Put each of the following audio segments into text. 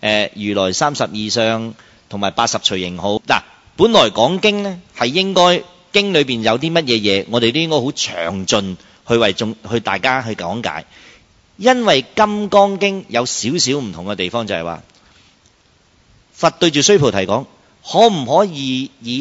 如來32相同埋80隨形好。嗱，本來講經呢係應該經裏邊有啲乜嘢嘢，我哋都應該好詳盡去大家去講解。因為金剛經有少少唔同嘅地方，就係話佛對住須菩提講，可唔可以以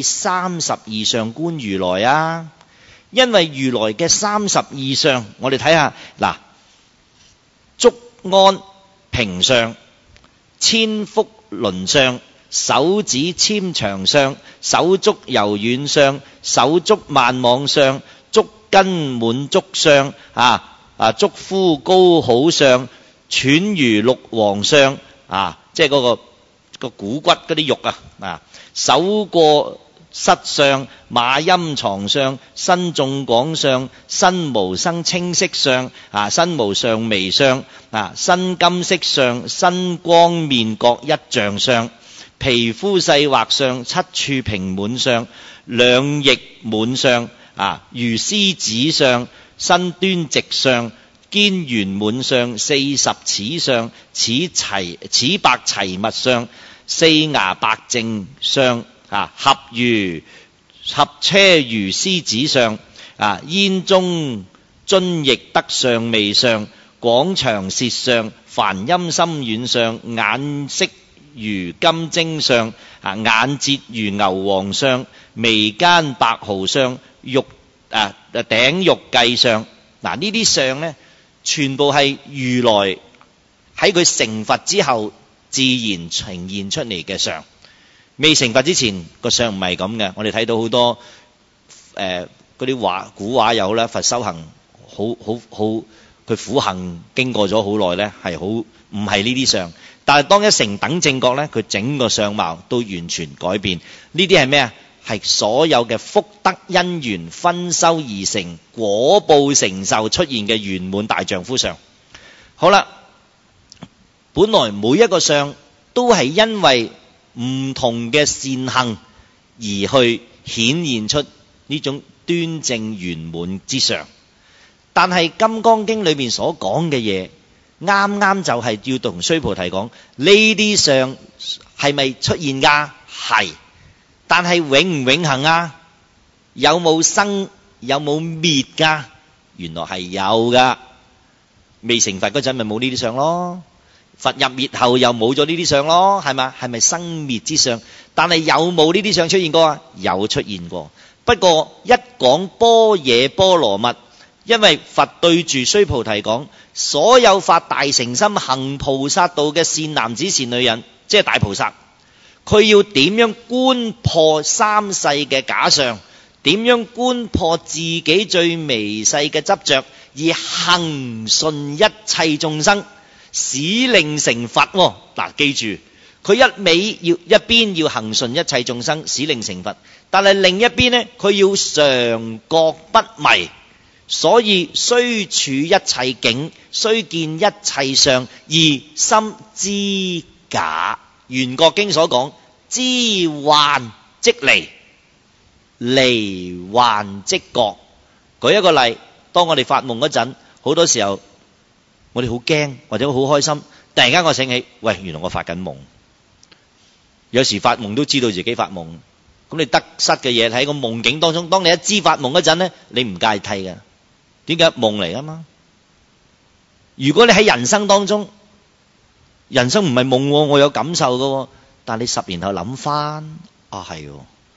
32相觀如來啊？因為如來嘅32相，我哋睇下嗱，足安平相、千腹輪相、手指纖長相、手足柔軟相、手足萬網相、足根滿足相足膚高好相、喘如鹿王相即係嗰個股骨嗰啲肉手過失相、馬音床相、身眾廣相、身無生清晰相身無上微相身金色相、身光面各一像相、皮膚細滑相、七處平滿相、兩翼滿相如獅子相、身端直相、肩圓滿相、40齒相、齒白齊密相、四牙白淨相合車如獅子相煙中津翼得相味相、廣長舌相、梵音深遠相、眼色如金睛相眼睫如牛王相、眉間白毫相、頂玉髻相呢啲相呢，全部係如來喺佢成佛之後自然呈現出嚟嘅相。未成佛之前個相唔係咁嘅。我哋睇到好多嗰啲古畫有啦，佛修行好佢苦行經過咗好耐呢，係好唔係呢啲相。但係當一成等正覺呢，佢整個相貌都完全改變。呢啲係咩啊？係所有嘅福德因緣分修而成果報成就出現嘅圓滿大丈夫相。好啦，本來每一個相都係因為唔同嘅善行而去顯現出呢種端正圓滿之相，但係《金剛經》裏面所講嘅嘢，啱啱就係要同須菩提講，呢啲相係咪出現㗎？係，但係永唔永恆啊？有冇生有冇滅㗎？原來係有㗎。未成佛嗰陣咪冇呢啲相咯，佛入滅後又冇咗呢啲相咯，係嘛？係咪生滅之相？但係有冇呢啲相出現過啊？有出現過。不過一講般若波羅蜜，因為佛對住須菩提講，所有發大乘心行菩薩道嘅善男子善女人，即係大菩薩，佢要點樣觀破三世嘅假相，點樣觀破自己最微細嘅執着，而恆順一切眾生，使令成佛。嗱，記住，佢一邊要恆順一切眾生，使令成佛，但係另一邊呢，佢要常覺不迷，所以雖處一切境，雖見一切相，而心知假。圓覺經所講，知幻即離，離幻即覺。舉一個例，當我哋發夢嗰陣，好多時候我哋好驚或者好開心，突然間我醒起，喂，原來我發緊夢。有時發夢都知道自己發夢，咁你得失嘅嘢喺個夢境當中，當你一知發夢嗰陣呢，你唔介替嘅。點解？夢嚟啊嘛。如果你喺人生當中，人生唔係夢，我有感受嘅，但係你10年後諗翻，係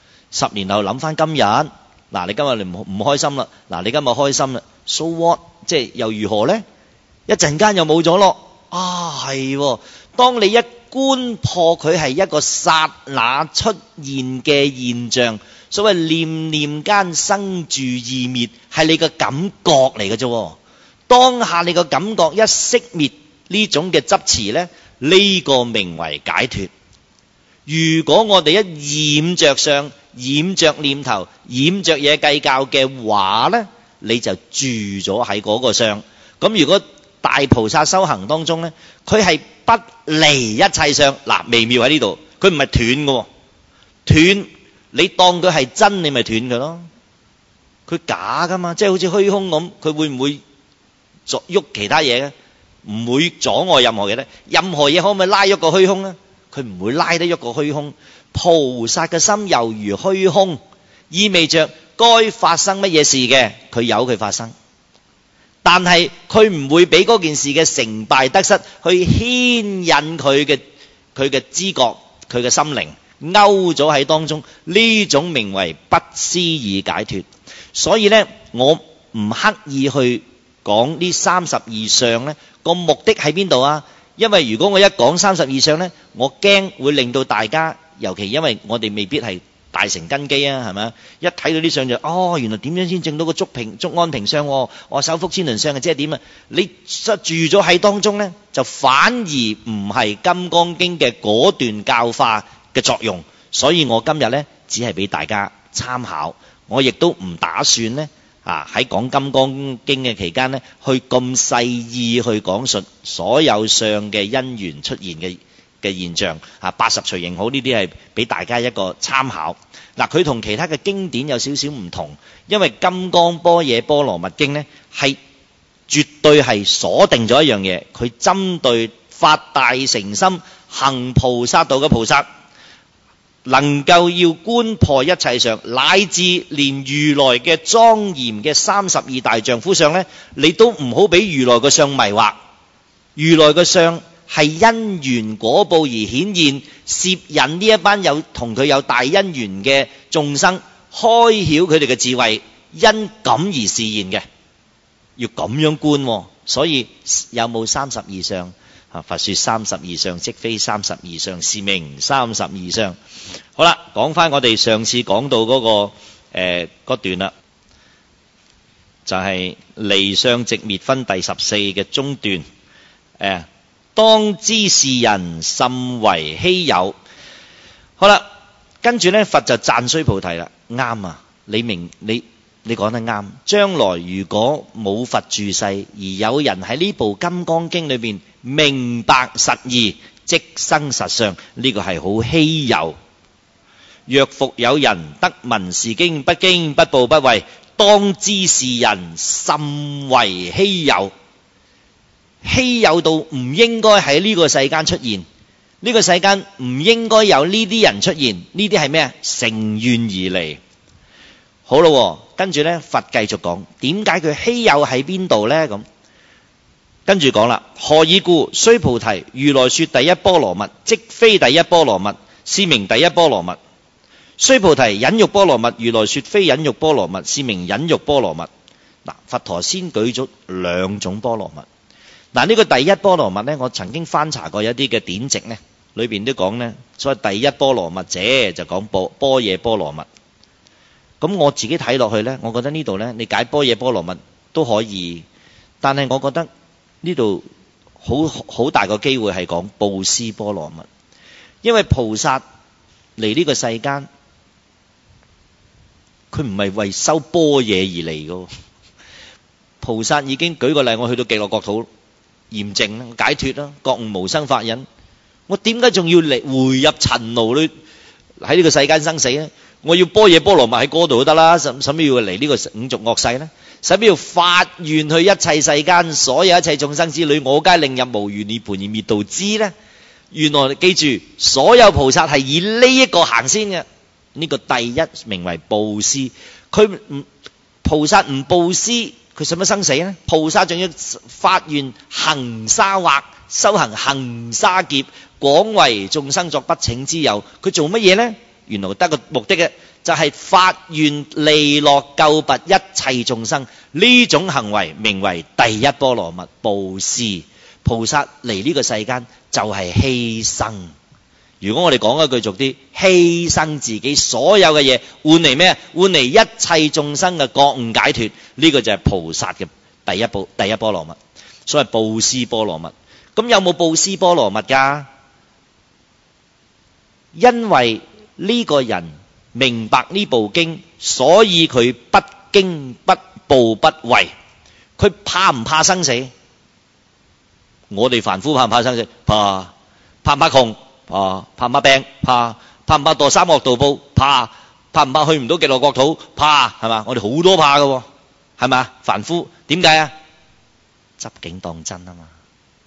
10年後諗翻今日，嗱，你今日你唔開心啦，嗱，你今日開心啦 ，so what？ 即係又如何呢？一陣間又冇咗咯，係。當你一觀破佢係一個剎那出現嘅現象，所謂念念間生住異滅，係你嘅感覺嚟嘅啫。當下你個感覺一熄滅呢種嘅執持呢，呢個名為解脫。如果我哋一染着相、染着念頭、染着嘢計較嘅話呢，你就住咗喺嗰個相。咁如果大菩薩修行當中呢，佢係不離一切相。嗱，微妙喺呢度，佢唔係斷嘅，斷你當佢係真，你咪斷佢咯。佢假噶嘛，即係好似虛空咁，佢會唔會喐其他嘢嘅？ 唔會阻礙任何嘢咧。任何嘢可唔可以拉喐個虛空咧？佢唔會拉得喐個虛空。菩薩嘅心猶如虛空，意味着該發生乜嘢事嘅，佢由佢發生。但係佢唔會俾嗰件事嘅成敗得失去牽引佢嘅知覺、佢嘅心靈勾咗喺當中，呢種名為不思議解脫。所以呢，我唔刻意去講呢32相呢個目的喺邊度啊？因為如果我一講32相呢，我驚會令到大家，尤其因為我哋未必係大乘根基啊，係咪？一睇到啲相就原來點樣先證到個觸安平相？手福千輪相嘅即係點啊？你住咗喺當中呢，就反而唔係《金剛經》嘅嗰段教化嘅作用。所以我今日呢，只係俾大家參考，我亦都唔打算呢喺講《金剛經》嘅期間呢，去咁細意去講述所有相嘅因緣出現嘅現象，80隨形好，呢啲係俾大家一個參考。嗱，佢同其他嘅經典有少少唔同，因為《金剛般若波羅蜜經》呢係絕對係鎖定咗一樣嘢，佢針對發大乘心行菩薩道嘅菩薩，能夠要觀破一切相，乃至連如來嘅莊嚴嘅32大丈夫相呢，你都唔好俾如來嘅相迷惑。如來嘅相係因緣果報而顯現，攝引呢一班同佢有大因緣嘅眾生，開曉佢哋嘅智慧，因感而示現嘅，要咁樣觀。所以有冇32相？佛說32相，即非32相，是名32相。好啦，講翻我哋上次講到嗰段啦，就係離相寂滅分第14嘅中段。當知是人甚為稀有。好啦，跟住呢，佛就讚須菩提啦。啱啊，你講得啱。將來如果冇佛住世，而有人喺呢部《金剛經》裏邊明白實義，即生實相，呢個係好稀有。若復有人得聞是經，不驚不怖不畏，當知是人甚為稀有。稀有到唔應該喺呢個世間出現，呢個世間唔應該有呢啲人出現。呢啲係咩啊？乘願而嚟。好咯，跟住呢，佛繼續講，點解佢稀有喺邊度呢？咁跟住講啦，何以故？須菩提，如來說第一波羅蜜，即非第一波羅蜜，是名第一波羅蜜。須菩提，忍辱波羅蜜，如來說非忍辱波羅蜜，是名忍辱波羅蜜。嗱，佛陀先舉咗兩種波羅蜜。嗱，呢個第一波羅蜜呢，我曾經翻查過一啲嘅典籍呢，裏邊都講呢，所謂第一波羅蜜者就講般若波羅蜜。咁我自己睇落去呢，我覺得呢度呢，你解般若波羅蜜都可以，但係我覺得呢度好大個機會係講布施波羅蜜，因為菩薩嚟呢個世間，佢唔係為修般若而嚟㗎。菩薩已經舉個例，我去到極樂國土驗證啦，解脫啦，覺悟無生法忍，我點解仲要嚟回入塵勞裏喺呢個世間生死呢？我要般若波羅蜜喺嗰度都得啦，使乜要嚟呢個五濁惡世呢？使乜要發願去一切世間所有一切眾生之類，我皆令入無餘涅槃而滅度之呢？原來記住，所有菩薩係以呢一個行先嘅，呢個第一名為布施。菩薩唔布施，佢使乜生死呢？菩薩仲要發願行沙惑，修行行沙劫，廣為眾生作不請之友。佢做乜嘢呢？原來得個目的嘅，就係發願利樂救拔一切眾生。呢種行為名為第一波羅蜜，布施。菩薩嚟呢個世間就係犧牲。如果我哋講一句俗啲，犧牲自己所有嘅嘢，換嚟咩？換嚟一切眾生嘅覺悟解脫。呢個就係菩薩嘅第一波羅蜜，所謂布施波羅蜜。咁有冇布施波羅蜜㗎？因為呢個人明白呢部經，所以佢不驚不怖不畏。佢怕唔怕生死？我哋凡夫怕唔怕生死？怕。怕唔怕窮？怕。怕唔怕病？怕。怕唔怕墮三惡道報？怕。怕唔怕去唔到極樂國土？怕，係嘛？我哋好多怕㗎喎，係嘛？凡夫點解啊？執境當真啊嘛。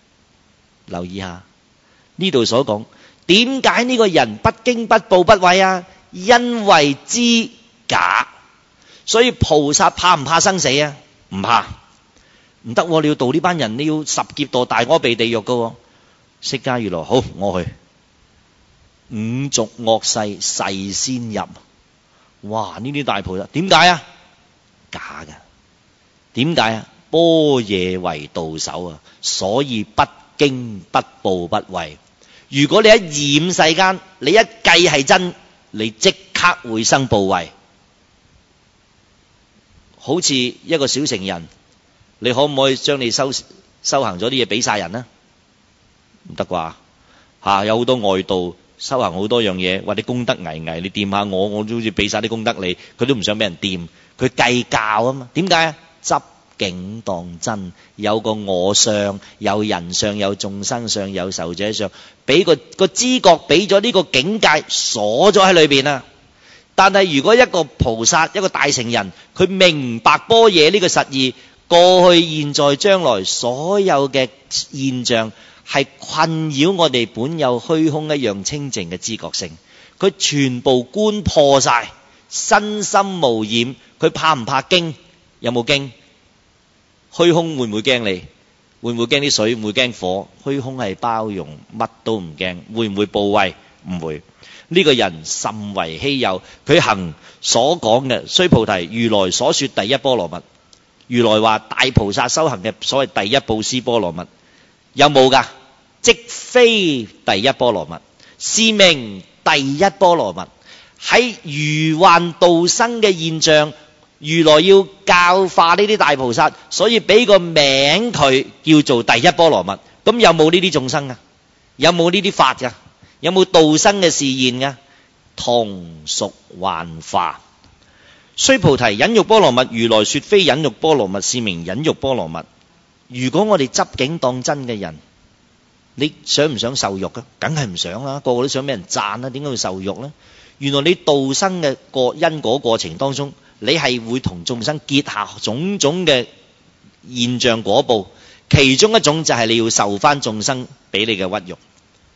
留意下呢度所講，點解呢個人不驚不怖不畏啊？因為知假。所以菩薩怕唔怕生死啊？唔怕。唔得，你要度呢班人，你要十劫墮大阿鼻地獄噶。釋迦如來，好，我去五濁惡世誓先入。哇！呢啲大菩薩點解啊？假噶。點解啊？般若為道手啊，所以不驚不怖不畏。如果你一染世間，你一計係真，你即刻會生怖畏。好似一個小乘人，你可唔可以將你修行咗啲嘢俾晒人啊？唔得啩嚇！有好多外道修行好多樣嘢，或者功德巍巍，你掂下我都好似俾晒啲功德你，佢都唔想俾人掂，佢計較啊嘛。點解啊？執境當真，有個我相，有人相，有眾生相，有壽者相，俾個知覺，俾咗呢個境界鎖咗喺裏邊啊！但係如果一個菩薩，一個大乘人，佢明白般若呢個實義，過去現在將來所有嘅現象係困擾我哋本有虛空一樣清淨嘅知覺性，佢全部觀破晒，身心無染。佢怕唔怕驚？有冇驚？虛空會唔會驚你？會唔會驚啲水？會唔會驚火？虛空係包容，乜都唔驚。會唔會怖畏？唔會。呢個人甚為稀有，佢行所講嘅須菩提，如來所說第一波羅蜜。如來話大菩薩修行嘅所謂第一布施波羅蜜，有冇噶？即非第一波羅蜜，是名第一波羅蜜。喺如幻度生嘅現象，如來要教化呢啲大菩薩，所以俾個名佢叫做第一波羅蜜。咁有冇呢啲眾生啊？有冇呢啲法噶？有冇度生嘅示現噶？同屬幻化。須菩提，忍辱波羅蜜，如來說非忍辱波羅蜜，是名忍辱波羅蜜。如果我哋執境當真嘅人，你想唔想受辱啊？梗係唔想啦，個個都想俾人讚啦，點解會受辱呢？原來你度生嘅因果過程當中，你係會同眾生結下種種嘅現象果報，其中一種就係你要受翻眾生俾你嘅屈辱。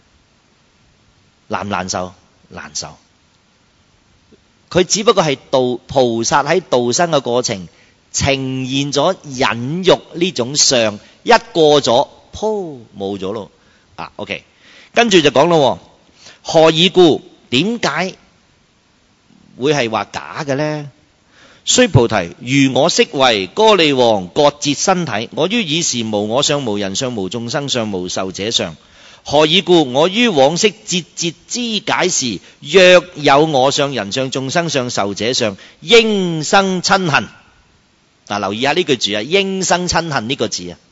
難唔難受？難受。佢只不過係菩薩喺度生嘅過程呈現咗忍辱呢種相，一過咗，噗，冇咗咯。OK， 跟住就講咯，何以故？點解會係話假嘅呢？須菩提，如我昔為歌利王割截身體，我於爾時無我相、無人相、無眾生相、無壽者相。何以故？我於往昔節節知解時，若有我相、人相、眾生相、壽者相，應生瞋恨。留意下呢句字啊，應生瞋恨呢個字啊，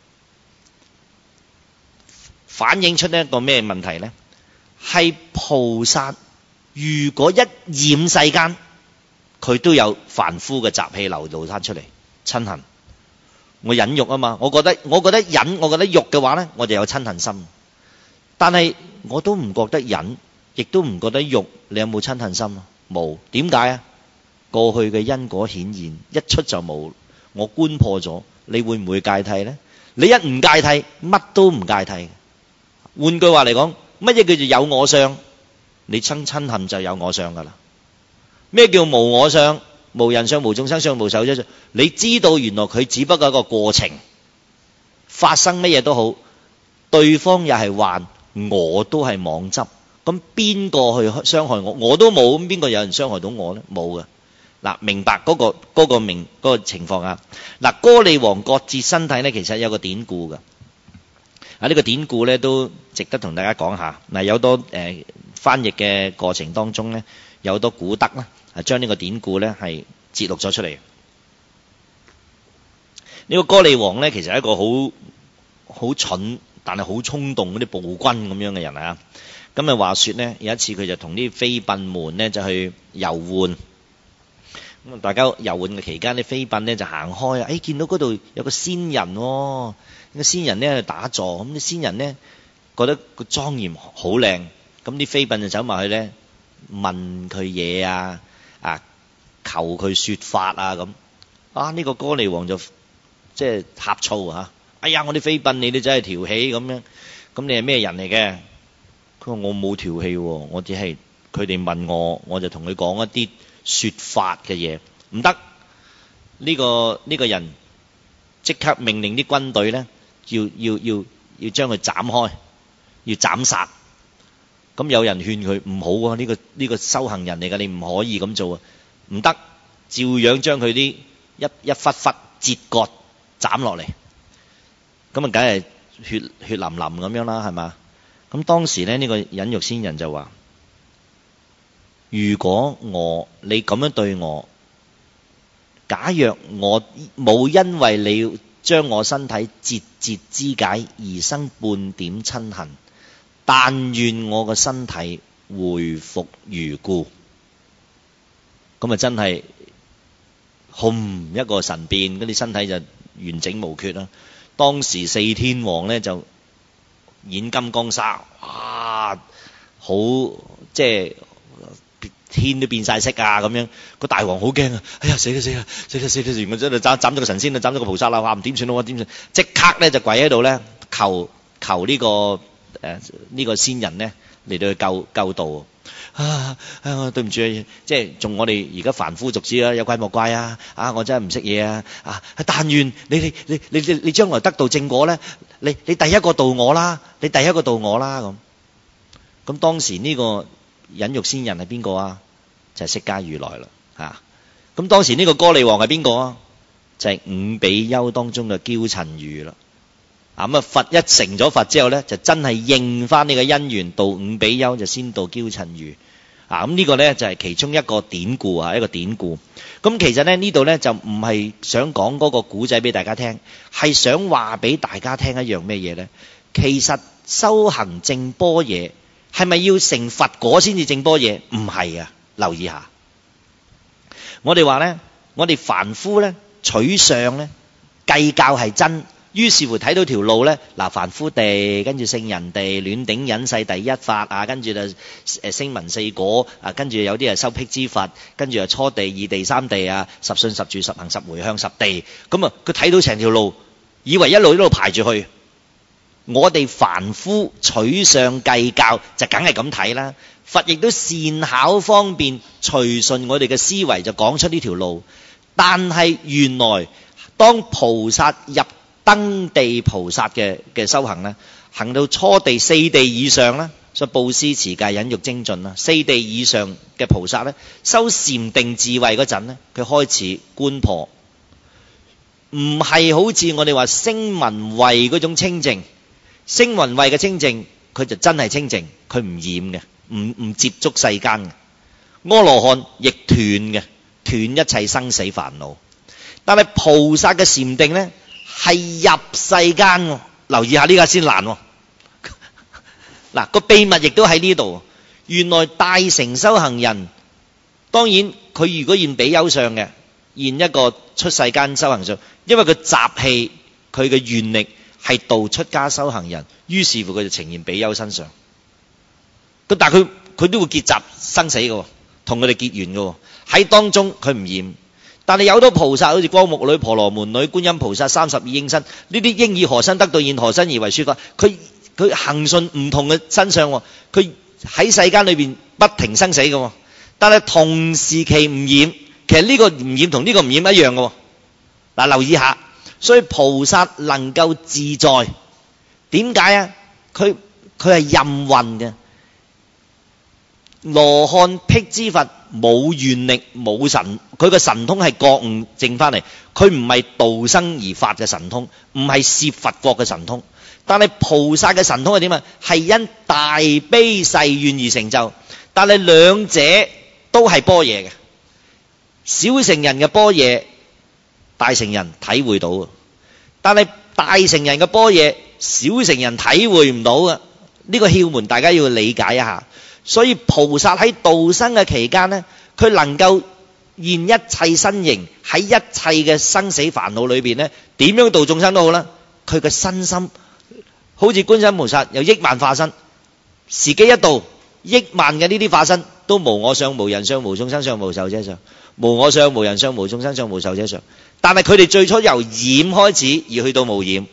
反映出一個咩問題呢？係菩薩如果一染世間，佢都有凡夫嘅習氣流露翻出嚟，瞋恨。我忍辱啊嘛，我覺得忍，我覺得辱嘅話呢，我就有瞋恨心。但係我都唔覺得忍，亦都唔覺得辱，你有冇瞋恨心啊？冇。點解啊？過去嘅因果顯現一出就冇，我觀破咗，你會唔會戒諦呢？你一唔戒諦，乜都唔戒諦。換句話嚟講，乜嘢叫做有我相？你瞋恨就有我相噶啦。咩叫無我相？無人相、無眾生相、無壽者相。你知道原來佢只不過一個過程，發生乜嘢都好，對方又係幻，我都係妄執。咁邊個去傷害我？我都冇，咁邊個有人傷害到我呢？冇嘅。明白嗰個情況啊。歌利王割截身體呢，其實有個典故嘅。呢個典故呢都值得同大家講下。有多翻譯嘅過程當中呢，有好多古德啦，將呢個典故呢係節錄咗出嚟。呢個歌利王呢，其實係一個好蠢，但係好衝動嗰啲暴君咁樣嘅人啊。咁話說呢，有一次佢就同啲妃嬪們呢就去遊玩。咁大家遊玩嘅期間，啲妃嬪呢就行開，見到嗰度有個仙人喎。個仙人呢喺度打坐，咁啲仙人呢覺得個莊嚴好靚，咁啲妃嬪就走埋去呢問佢嘢啊，求佢說法啊咁。呢個歌利王就即係呷醋啊！哎呀，我啲妃嬪你哋真係調戲咁樣。 咁你係咩人嚟嘅？佢話我冇調戲喎，我只係佢哋問我，我就同佢講一啲說法嘅嘢。唔得，呢個人即刻命令啲軍隊咧，要將佢斬開，要斬殺。咁有人勸佢唔好啊，呢個修行人嚟㗎，你唔可以咁做啊！唔得，照樣將佢啲一忽忽截割斬落嚟。咁啊，梗係血淋淋咁樣啦，係嘛？咁當時咧，呢個忍辱仙人就話：如果你咁樣對我，假若我冇因為你將我身體節節肢解而生半點親恨，但願我個身體回復如故。咁啊，真係轟一個神變，嗰啲身體就完整無缺啦。當時四天王咧就演金剛砂，哇，好即係天都變晒色啊咁樣。個大王好驚啊！哎呀，死啦！原來真係斬咗個神仙啦，斬咗個菩薩啦，話唔點算咯？點算？即刻咧就跪喺度咧，求呢個仙人咧嚟到去救度。對唔住，即係仲我哋而家凡夫俗子啦，有怪莫怪啊！我真係唔識嘢啊！但願你將來得到正果咧，你第一個度我啦，咁當時呢個忍辱仙人係邊個啊？就係釋迦如來啦。咁當時呢個歌利王係邊個啊？就係五比丘當中嘅憍陳如啦。咁啊，佛一成咗佛之後咧，就真係應翻呢個因緣，度五比丘就先度憍陳如。咁呢個咧就係其中一個典故啊，一個典故。咁其實咧呢度咧就唔係想講嗰個古仔俾大家聽，係想話俾大家聽一樣咩嘢咧？其實修行證般若係咪要成佛果先至證般若？唔係啊，留意下。我哋話咧，我哋凡夫咧取相咧計較係真。於是乎睇到條路咧，凡夫地，跟住聖人地，暖頂忍世第一法啊，跟住就聲聞四果啊，跟住有啲係修辟支佛，跟住又初地、二地、三地啊，十信、十住、十行、十回向、十地。咁啊，佢睇到成條路，以為一路排住去。我哋凡夫取相計較就梗係咁睇啦。佛亦都善巧方便，隨順我哋嘅思維就講出呢條路。但係原來當菩薩入登地菩薩嘅修行咧，行到初地、四地以上咧，所以布施、持戒、忍辱、精進啦。四地以上嘅菩薩咧，修禪定智慧嗰陣咧，佢開始觀破，唔係好似我哋話聲聞位嗰種清淨。聲聞位嘅清淨，佢就真係清淨，佢唔染嘅，唔接觸世間嘅。阿羅漢亦斷嘅，斷一切生死煩惱。但係菩薩嘅禪定咧，係入世間，留意下呢個先難。嗱，個秘密亦都喺呢度。原來大乘修行人，當然佢如果現比丘相嘅，現一個出世間修行相，因為佢習氣，佢嘅願力係度出家修行人，於是乎佢就呈現比丘身上。咁但係佢都會結集生死嘅，同佢哋結緣嘅，喺當中佢唔染。但係有好多菩薩，好似光目女、婆羅門女、觀音菩薩、32應身，呢啲應以何身得道，現何身而為說法。佢行順唔同嘅身上，佢喺世間裏邊不停生死嘅，但係同時期唔染。其實呢個唔染同呢個唔染一樣嘅。嗱，留意下，所以菩薩能夠自在，點解啊？佢係任運嘅。羅漢辟支佛冇願力冇神，佢個神通係覺悟證翻嚟，佢唔係道生而發嘅神通，唔係攝佛國嘅神通。但係菩薩嘅神通係點啊？係因大悲誓願而成就。但係兩者都係般若嘅，小乘人嘅般若，大乘人體會到；但係大乘人嘅般若，小乘人體會唔到嘅。呢個竅門大家要理解一下。所以菩薩喺度生嘅期間呢，佢能夠現一切身形，喺一切嘅生死煩惱裏邊呢，點樣度眾生都好啦。佢嘅身心好似觀世音菩薩有億萬化身，時機一到，億萬嘅呢啲化身都無我相、無人相、無眾生相、無壽者相，無我相、無人相、無眾生相、無壽者相。但係佢哋最初由染開始，而去到無染，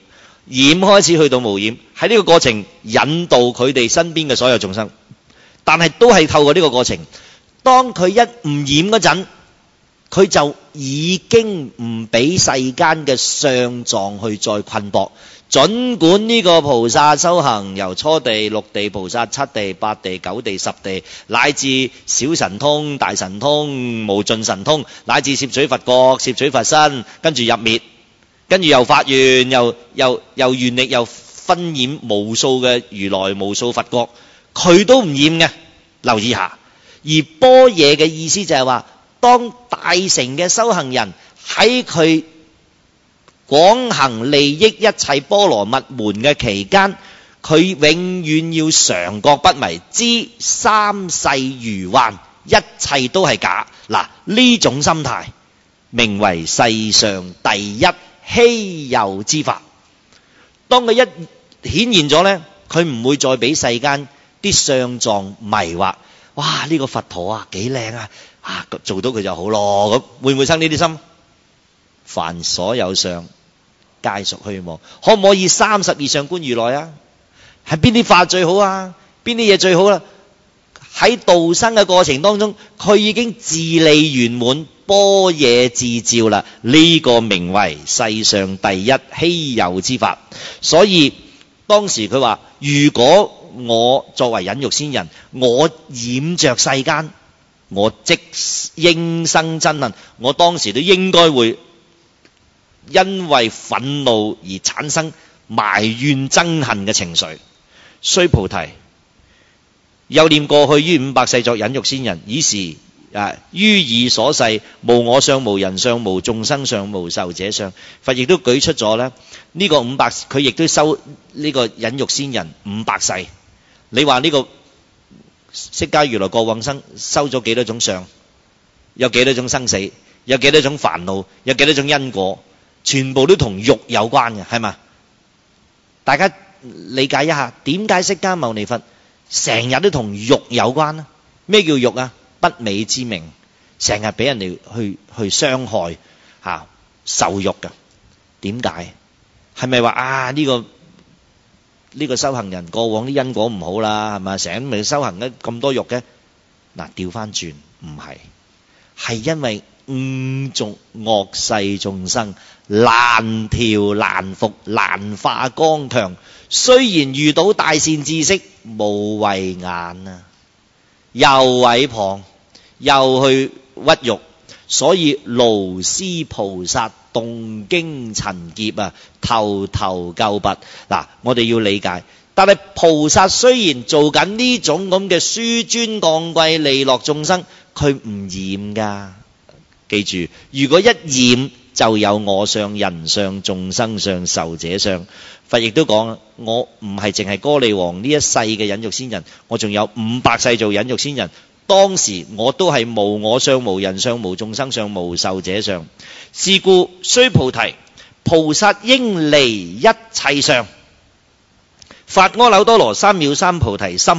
染開始去到無染，喺呢個過程引導佢哋身邊嘅所有眾生，但係都係透過呢個過程。當佢一唔染嗰陣，佢就已經唔俾世間嘅相狀去再困縛。儘管呢個菩薩修行由初地、六地菩薩、七地、八地、九地、十地，乃至小神通、大神通、無盡神通，乃至攝取佛國、攝取佛身，跟住入滅，跟住又發願，又願力，又分染無數嘅如來、無數佛國，佢都唔染嘅。留意下，而般若嘅意思就係話，當大乘嘅修行人喺佢廣行利益一切波羅蜜門嘅期間，佢永遠要常覺不迷，知三世如幻，一切都係假。嗱，呢種心態名為世上第一稀有之法。當佢一顯現咗呢，佢唔會再俾世間啲相狀迷惑。哇！呢個佛陀啊，幾靚啊！做到佢就好咯。咁會唔會生呢啲心？凡所有相，皆屬虛妄。可唔可以32相觀如來啊？係邊啲法最好啊？邊啲嘢最好啦？喺度生嘅過程當中，佢已經自利圓滿，般若自照啦。呢個名為世上第一稀有之法。所以當時佢話：如果我作為忍辱仙人，我染着世間，我即應生憎恨。我當時都應該會因為憤怒而產生埋怨憎恨嘅情緒。須菩提，又念過去於500世作忍辱仙人，以時於以所世，無我相、無人相、無眾生相、無壽者相。佛亦都舉出咗咧呢個500，佢亦都收呢個忍辱仙人500世。你話呢個釋迦如來過往生收咗幾多種相？有幾多種生死？有幾多種煩惱？有幾多種因果？全部都同欲有關嘅，係嘛？大家理解一下，點解釋迦牟尼佛成日都同欲有關呢？咩叫欲啊？不美之名，成日俾人哋去傷害受欲㗎。點解？係咪話呢個修行人過往啲因果唔好啦，係咪？成日咪修行得咁多欲嘅？嗱，調翻轉唔係，係因為種惡世眾生難調難服難化剛強，雖然遇到大善知識冇慧眼啊，又毀謗又去屈辱，所以勞斯菩薩動經塵劫啊，頭頭垢拔。嗱，我哋要理解，但係菩薩雖然做緊呢種咁嘅紆尊降貴利樂眾生，佢唔染噶。記住，如果一染就有我相、人相、眾生相、壽者相。佛亦都講，我唔係淨係歌利王呢一世嘅忍辱仙人，我仲有500世做忍辱仙人。當時我都係無我相、無人相、無眾生相、無壽者相。是故須菩提，菩薩應離一切相，發阿耨多羅三藐三菩提心。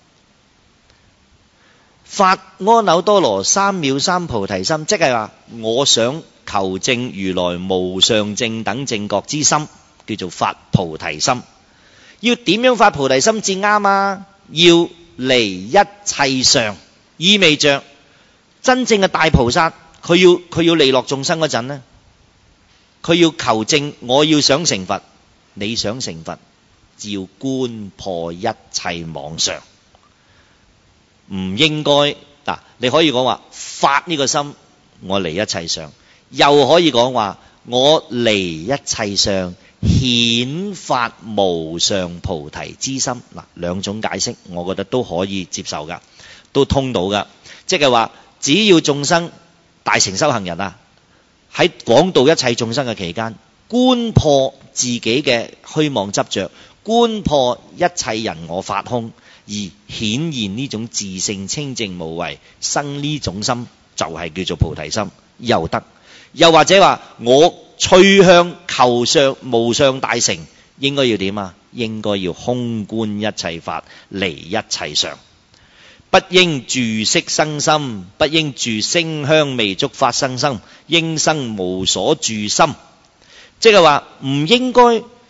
發阿耨多羅三藐三菩提心，即係話我想求證如來無上正等正覺之心，叫做發菩提心。要點樣發菩提心至啱啊？要離一切相，意味着真正嘅大菩薩，佢要利樂眾生嗰陣呢，佢要求證，我要想成佛，你想成佛，要觀破一切妄相。唔應該嗱，你可以講話發呢個心，我離一切相，又可以講話我離一切相，顯發無上菩提之心。嗱，兩種解釋，我覺得都可以接受噶，都通到噶。即係話，只要眾生大乘修行人啊，喺廣度一切眾生嘅期間，觀破自己嘅虛妄執着，觀破一切人我法空，而顯現呢種自性清淨無為，生呢種心就係叫做菩提心，又得。又或者話我趨向求上無上大乘，應該要點啊？應該要空觀一切法，離一切相，不應住色生心，不應住聲香味觸法生心，應生無所住心。即係話唔應該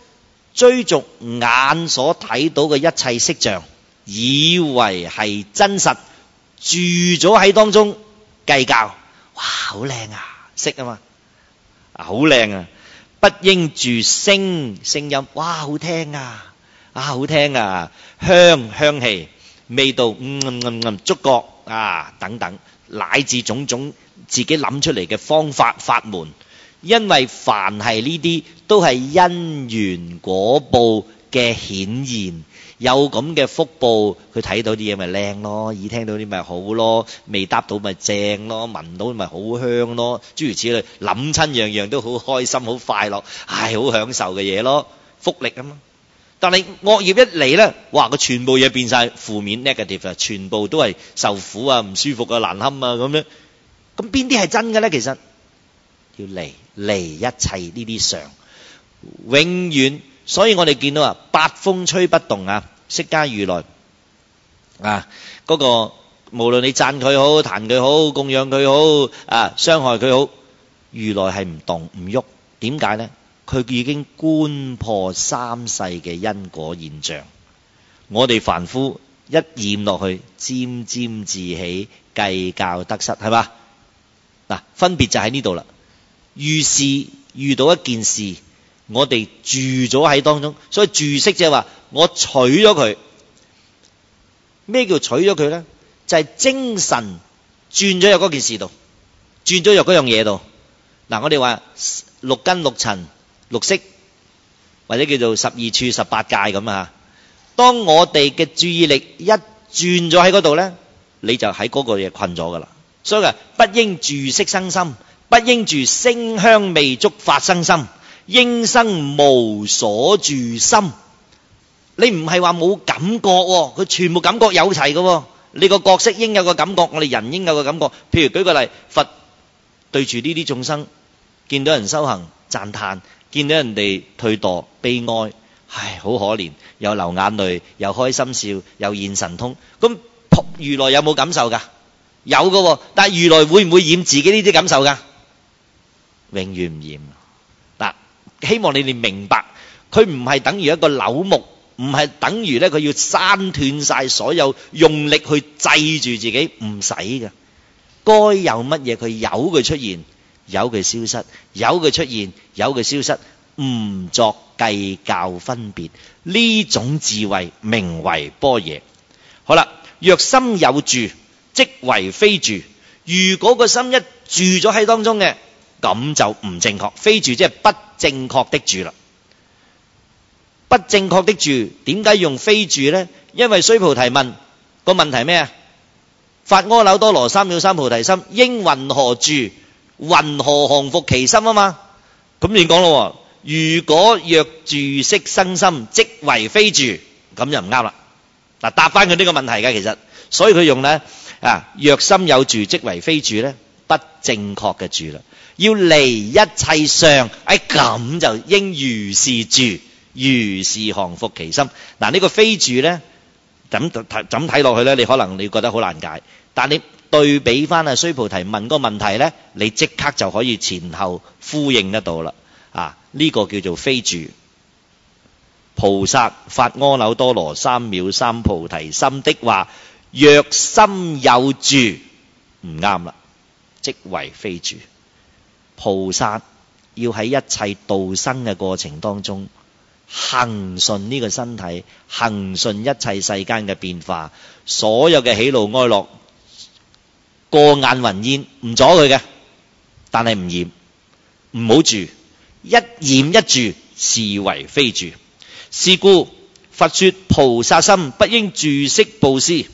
追逐眼所睇到嘅一切色像，以為係真實，住咗喺當中計較，哇，好靚啊，識啊嘛，好靚啊，不應住聲音，哇，好聽啊，好聽啊，香氣，味道，觸覺啊等等，乃至種種自己諗出嚟嘅方法法門。因為凡係呢啲都係因緣果報嘅顯現，有咁嘅福報，佢睇到啲嘢咪靚咯，耳聽到啲咪好咯，味搭到咪正咯，聞到咪好香咯，諸如此類，諗親樣樣都好開心好快樂，係好享受嘅嘢咯，福力啊嘛。但係惡業一嚟呢，哇，個全部嘢變晒負面 negative 啊，全部都係受苦啊，唔舒服啊，難堪啊咁樣。咁邊啲係真嘅呢？其實要離一切呢啲相，永遠。所以我哋見到啊，八風吹不動啊，釋迦如來啊，嗰個無論你讚佢好，彈佢好，供養佢好啊，傷害佢好，如來係唔動唔喐。點解呢？佢已經觀破三世嘅因果現象。我哋凡夫一驗落去，沾沾自喜，計較得失，係嘛？嗱，分別就喺呢度啦。遇事遇到一件事，我哋住咗喺當中，所以住識即係話我取咗佢。咩叫取咗佢呢？就係精神轉咗入嗰件事度，轉咗入嗰樣嘢度。嗱，我哋話六根六塵六識，或者叫做12處18界咁啊。當我哋嘅注意力一轉咗喺嗰度呢，你就喺嗰個嘢困咗噶啦。所以不應住色生心，不應住聲香味觸法生心，應生無所住心。你唔係話冇感覺喎，佢全部感覺有齊嘅喎。你個角色應有個感覺，我哋人應有個感覺。譬如舉個例，佛對住呢啲眾生，見到人修行讚歎，見到人哋退墮悲哀，唉，好可憐，又流眼淚，又開心笑，又現神通。咁如來有冇感受㗎？有嘅喎，但係如來會唔會染自己呢啲感受㗎？永遠唔染。嗱，希望你哋明白，佢唔係等於一個柳木，唔係等於咧佢要刪斷晒所有用力去制住自己，唔使嘅。該有乜嘢佢有佢出現，有佢消失，有佢出現，有佢消失，唔作計較分別。呢種智慧名為般若。好啦，若心有住，即為非住。如果個心一住咗喺當中嘅，咁就唔正確。非住即係不正確的住啦。不正確的住，點解用非住呢？因為須菩提問個問題咩啊？發阿耨多羅三藐三菩提心，應云何住？云何降伏其心啊嘛？咁你講咯，如果若住色生心，即為非住，咁就唔啱啦。嗱，答翻佢呢個問題嘅，其實，所以佢用呢若心有住，即為非住呢，不正確嘅住啦。要離一切相，咁就應如是住，如是降伏其心。嗱，呢個非住呢，咁睇落去呢，你可能你覺得好難解，但你對比翻啊須菩提問個問題呢，你即刻就可以前後呼應得到啦。呢個叫做非住。菩薩發阿耨多羅三藐三菩提心的話，若心有住，唔啱啦，即為非住。菩薩要喺一切度生嘅過程當中，恆順呢個身體，恆順一切世間嘅變化，所有嘅喜怒哀樂，過眼雲煙，唔阻佢嘅，但係唔染，唔好住，一染一住，是為非住。是故佛說菩薩心不應住色布施，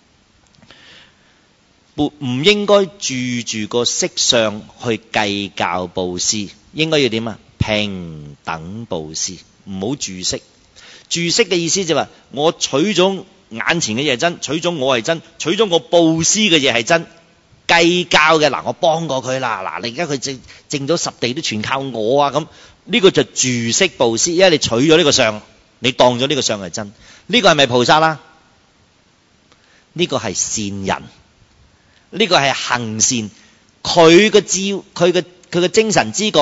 唔應該住個色相去計較布施，應該要點啊？平等布施，唔好住色。住色嘅意思就係話，我取咗眼前嘅嘢係真，取咗我係真，取咗我布施嘅嘢係真。計較嘅，嗱，我幫過佢啦，嗱，你而家佢證咗十地都全靠我啊，咁呢個就住色布施，因為你取咗呢個相，你當咗呢個相係真，呢個係咪菩薩啦？呢個係善人，呢個係行善，佢嘅精神知覺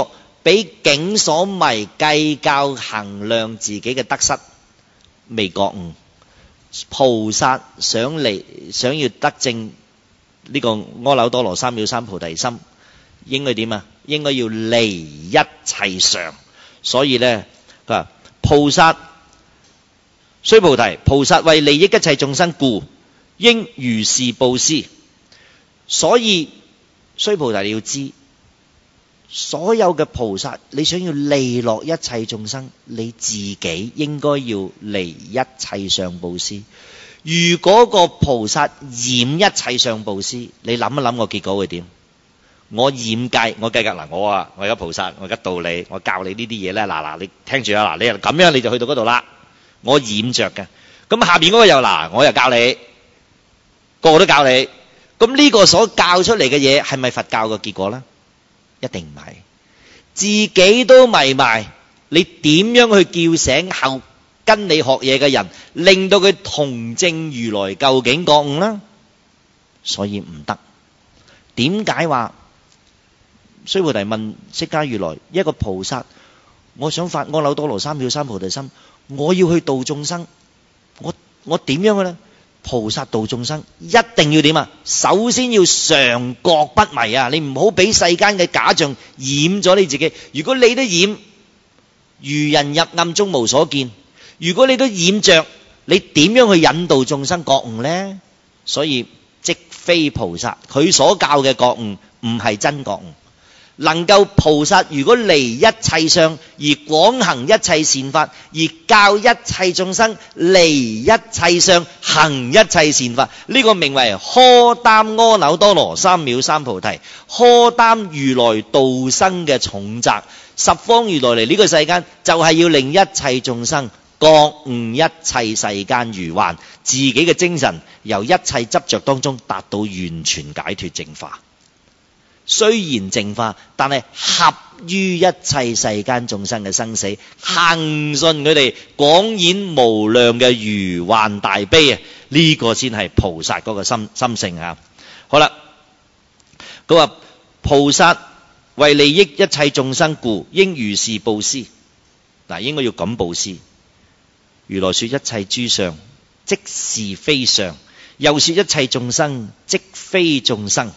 俾境所迷，計較衡量自己嘅得失，未覺悟。菩薩想要得證呢個阿耨多羅三藐三菩提心，應該點啊？應該要離一切相。所以呢，佢話菩薩須菩提，菩薩為利益一切眾生故，應如是布施。所以須菩提你要知，所有嘅菩薩，你想要利樂一切眾生，你自己應該要離一切相布施。如果個菩薩染一切相布施，你諗一諗個結果會點？我染戒，我計嗱，我而家菩薩，我而家道理，我教你呢啲嘢咧，嗱，你聽住啊，嗱，你咁樣你就去到嗰度啦。我染着嘅，咁下邊嗰個又嗱，我又教你，個個都教你。咁呢個所教出嚟嘅嘢係咪佛教嘅結果咧？一定唔係，自己都迷埋，你點樣去叫醒後跟你學嘢嘅人，令到佢同證如來究竟覺悟啦？所以唔得。點解話須菩提問釋迦如來，一個菩薩，我想發阿耨多羅三藐三菩提心，我要去度眾生，我點樣嘅咧？菩薩度眾生一定要點啊？首先要常覺不迷啊！你唔好俾世間嘅假象染咗你自己。如果你都染，愚人入暗中無所見。如果你都染着，你點樣去引導眾生覺悟呢？所以即非菩薩，佢所教嘅覺悟唔係真覺悟。能夠菩薩如果離一切相而廣行一切善法，而教一切眾生離一切相行一切善法，呢個名為荷擔阿耨多羅三藐三菩提，荷擔如來度生嘅重責。十方如來嚟呢個世間就係要令一切眾生覺悟一切世間如幻，自己嘅精神由一切執着當中達到完全解脫淨化。雖然淨化，但係合於一切世間眾生嘅生死，恒順佢哋廣演無量嘅如幻大悲啊！呢個先係菩薩嗰個心性啊！好啦，佢話菩薩為利益一切眾生故，應如是布施。嗱，應該要咁布施。如來說一切諸相，即是非相；又說一切眾生，即非眾生。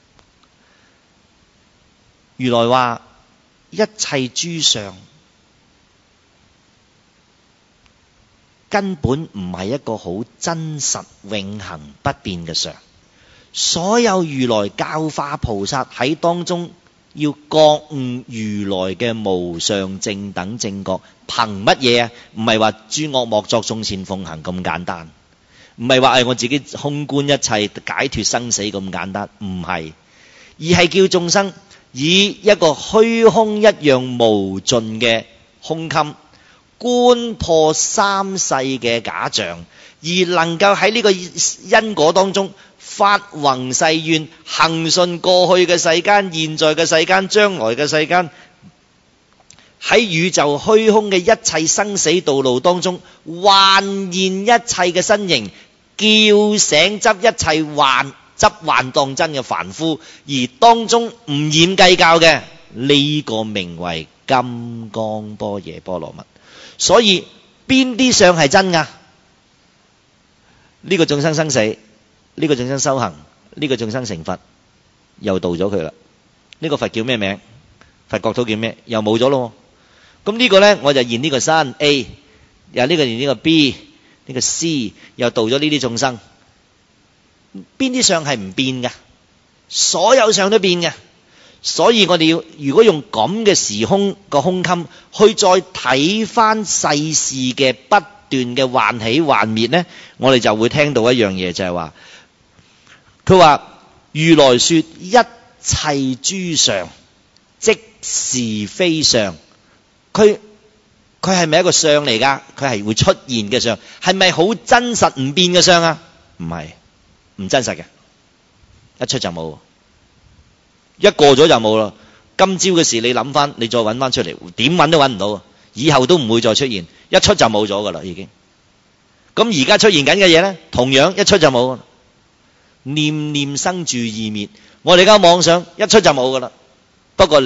如來話一切諸相根本唔係一個好真實永恆不變嘅相。所有如來教化菩薩喺當中要覺悟如來嘅無上正等正覺，憑乜嘢啊？唔係話諸惡莫作，眾善奉行咁簡單，唔係話我自己空觀一切解脫生死咁簡單，唔係，而係叫眾生以一個虛空一樣無盡嘅胸襟，觀破三世嘅假象，而能夠喺呢個因果當中發宏誓願，恆順過去嘅世間、現在嘅世間、將來嘅世間，喺宇宙虛空嘅一切生死道路當中，幻現一切嘅身形，叫醒執一切執幻當真嘅凡夫，而當中唔染計較嘅，呢個名為金剛般若波羅蜜。所以邊啲相係真噶？呢個眾生生死，呢個眾生修行，呢個眾生成佛，又度咗佢啦。呢個佛叫咩名？佛國土叫咩？又冇咗咯。咁呢個呢，我就現呢個身 A， 又呢個現呢個 B， 呢個 C， 又度咗呢啲眾生。邊啲相係唔變嘅？所有相都變嘅。所以我哋要如果用咁嘅時空個胸襟去再睇翻世事嘅不斷嘅幻起幻滅呢，我哋就會聽到一樣嘢，就係話佢話如來說一切諸相，即是非相。佢係咪一個相嚟噶？佢係會出現嘅相，係咪好真實唔變嘅相啊？唔係。唔真實嘅，一出就冇，一過咗就冇啦。今朝嘅事你諗翻，你再揾翻出嚟，點揾都揾唔到，以後都唔會再出現，一出就冇咗噶啦已經。咁而家出現緊嘅嘢呢，同樣一出就冇，念念生住異滅。我哋而家妄想一出就冇噶啦，不過你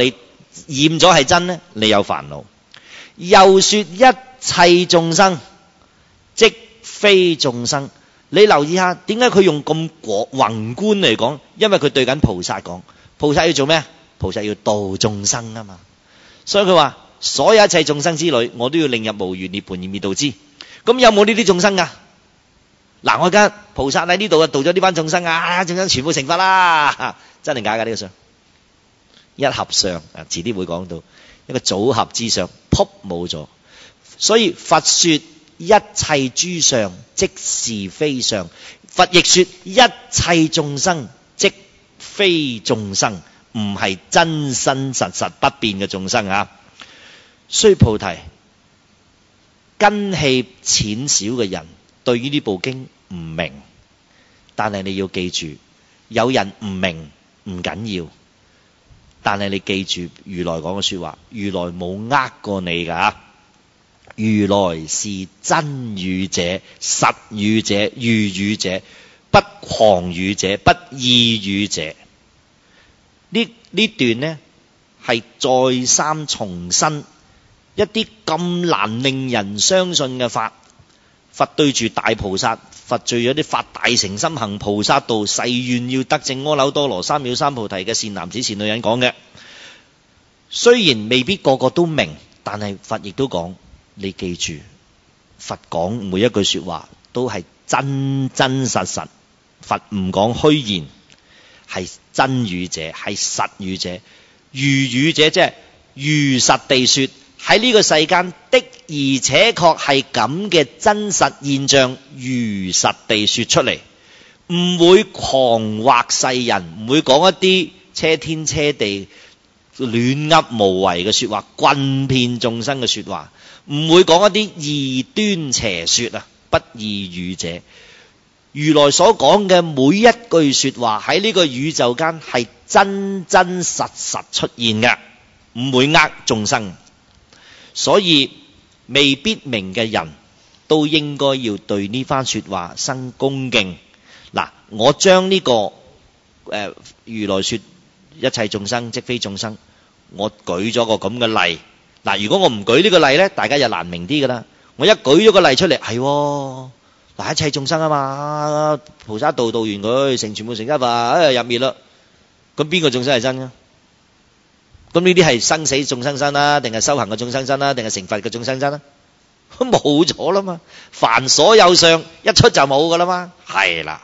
驗咗係真呢，你有煩惱。又說一切眾生即非眾生。你留意下點解佢用咁宏觀嚟講？因為佢對緊菩薩講，菩薩要做咩？菩薩要度眾生啊嘛。所以佢話所有一切眾生之類，我都要令入無餘涅槃而滅度之。咁有冇呢啲眾生噶？嗱，我而家菩薩喺呢度啊，度咗呢班眾生啊，眾生全部成佛啦，真定假噶呢個相？一合相啊，遲啲會講到一個組合之相，噗冇咗。所以佛說一切諸相即是非相，佛亦說一切眾生即非眾生，唔係真真實實不變嘅眾生啊。須菩提，根器淺小嘅人對於呢部經唔明，但係你要記住，有人唔明唔緊要，但係你記住如來講嘅說話，如來冇呃過你㗎。如來是真語者、實語者、喻語者，不誑語者，不異語者。呢段呢係再三重申一啲咁難令人相信嘅法。佛對住大菩薩，佛對咗啲發大誠心行菩薩道，誓願要得證阿耨多羅三藐三菩提嘅善男子善女人講嘅。雖然未必個個都明，但係佛亦都講，你記住，佛講每一句說話都係真真實實，佛唔講虛言，係真語者，係實語者。喻語者即係如實地說，喺呢個世間的而且確係咁嘅真實現象，如實地說出嚟，唔會誑惑世人，唔會講一啲車天車地亂噏無謂嘅說話，棍騙眾生嘅說話，唔會講一啲異端邪說啊，不異語者。如來所講嘅每一句說話喺呢個宇宙間係真真實實出現嘅，唔會呃眾生。所以未必明嘅人都應該要對呢番說話生恭敬。嗱，我將呢個如來說一切眾生即非眾生，我舉咗個咁嘅例。嗱，如果我唔舉呢個例呢，大家就難明啲噶啦。我一舉咗個例出嚟，係嗱，一切眾生啊嘛，菩薩度完佢，全部成一佛，入滅啦。咁邊個眾生係真嘅？咁呢啲係生死眾生身啦，定係修行嘅眾生身啦，定係成佛嘅眾生身啦？冇咗啦嘛，凡所有相一出就冇噶啦嘛，係啦。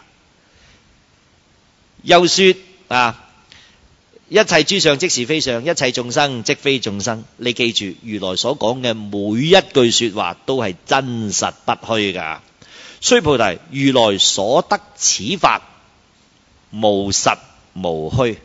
又說一切諸相即是非相，一切眾生即非眾生。你記住，如來所講嘅每一句說話都係真實不虛噶。須菩提，如來所得此法無實無虛。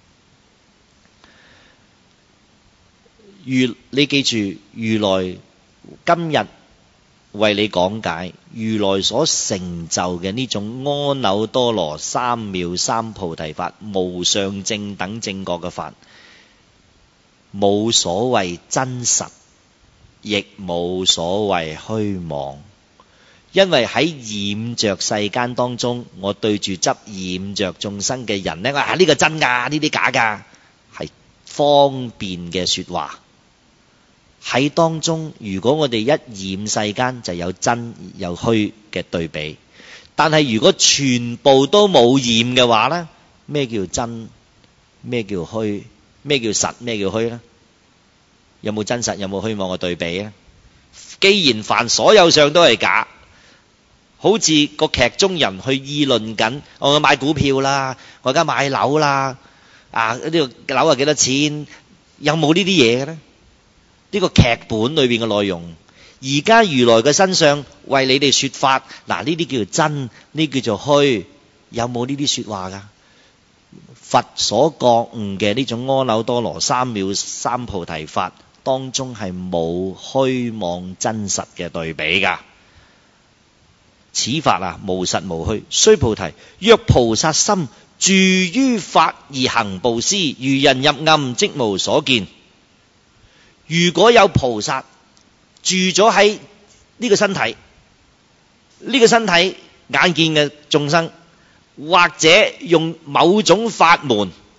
你記住，如來今日為你講解如來所成就嘅呢種阿耨多羅三藐三菩提法，無上正等正覺嘅法，冇所謂真實，亦冇所謂虛妄。因為喺染着世間當中，我對住執染着眾生嘅人呢，呢個真噶，呢啲假噶，係方便嘅說話。喺當中，如果我哋一染世間，就有真有虛嘅對比。但係如果全部都冇染嘅話呢，咩叫真？咩叫虛？咩叫實？咩叫虛呢？有冇真實？有冇虛妄嘅對比呢？既然凡所有相都係假，好似個劇中人去議論緊，我買股票啦，我而家買樓啦，呢個樓係幾多錢？有冇呢啲嘢嘅呢？呢個劇本裏邊嘅內容，而家如來嘅身上為你哋說法，呢啲叫做真，呢叫做虛，有冇呢啲說話噶？佛所覺悟嘅呢種阿耨多羅三藐三菩提法當中係冇虛妄真實嘅對比噶。此法無實無虛。須菩提，若菩薩心住於法而行布施，如人入暗即無所見。如果有菩薩住咗喺呢個身體，呢個身體眼見嘅眾生，或者用某種法門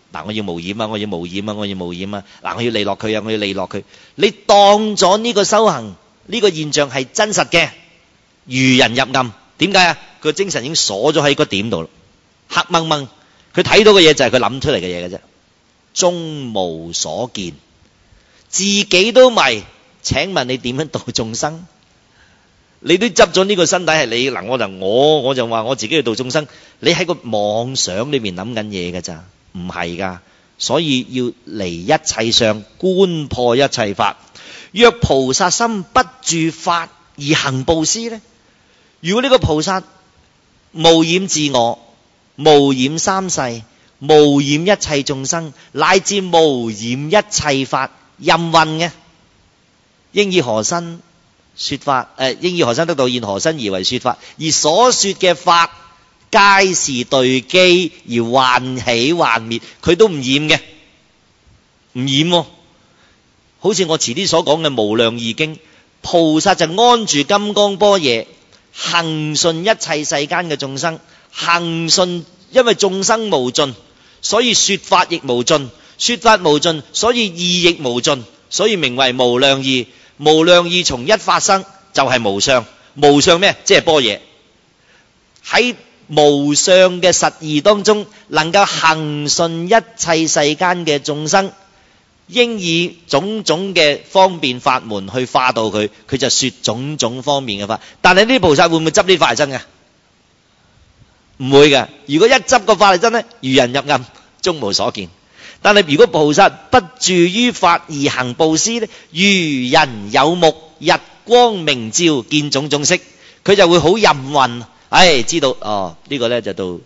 嗱，我要無染啊，我要無染啊，我要無染啊，嗱，我要利落佢啊，我要利落佢。你當咗呢個修行呢個現象係真實嘅，愚人入暗。點解啊？佢個精神已經鎖咗喺個點度，黑掹掹，佢睇到嘅嘢就係佢諗出嚟嘅嘢嘅啫，終無所見，自己都迷。請問你點樣度眾生？你都執咗呢個身體係你嗱，我就話我自己去度眾生，你喺個妄想裏面諗緊嘢㗎咋，唔係㗎。所以要離一切相，觀破一切法。若菩薩心不住法而行布施呢？如果呢個菩薩無染自我，無染三世，無染一切眾生，乃至無染一切法，任運嘅，應以何身說法？應以何身得道？現何身而為說法？而所說嘅法，皆是對機而幻起幻滅，佢都唔染嘅，唔染喎。好似我遲啲所講嘅無量義經，菩薩就安住金剛般若，恒順一切世間嘅眾生，恒順，因為眾生無盡，所以說法亦無盡，說法無盡，所以義亦無盡，所以名為無量義。無量義從一發生，就係無相。無相咩？即係般若。喺無相嘅實義當中，能夠恒順一切世間嘅眾生，應以種種嘅方便法門去化導佢，佢就說種種方面嘅法。但係呢啲菩薩會唔會執呢啲法係真嘅？唔會嘅。如果一執個法係真呢，愚人入暗，終無所見。但係如果菩薩不住於法而行布施呢，如人有目，日光明照，見種種色，佢就會好任運，知道哦，呢個呢就到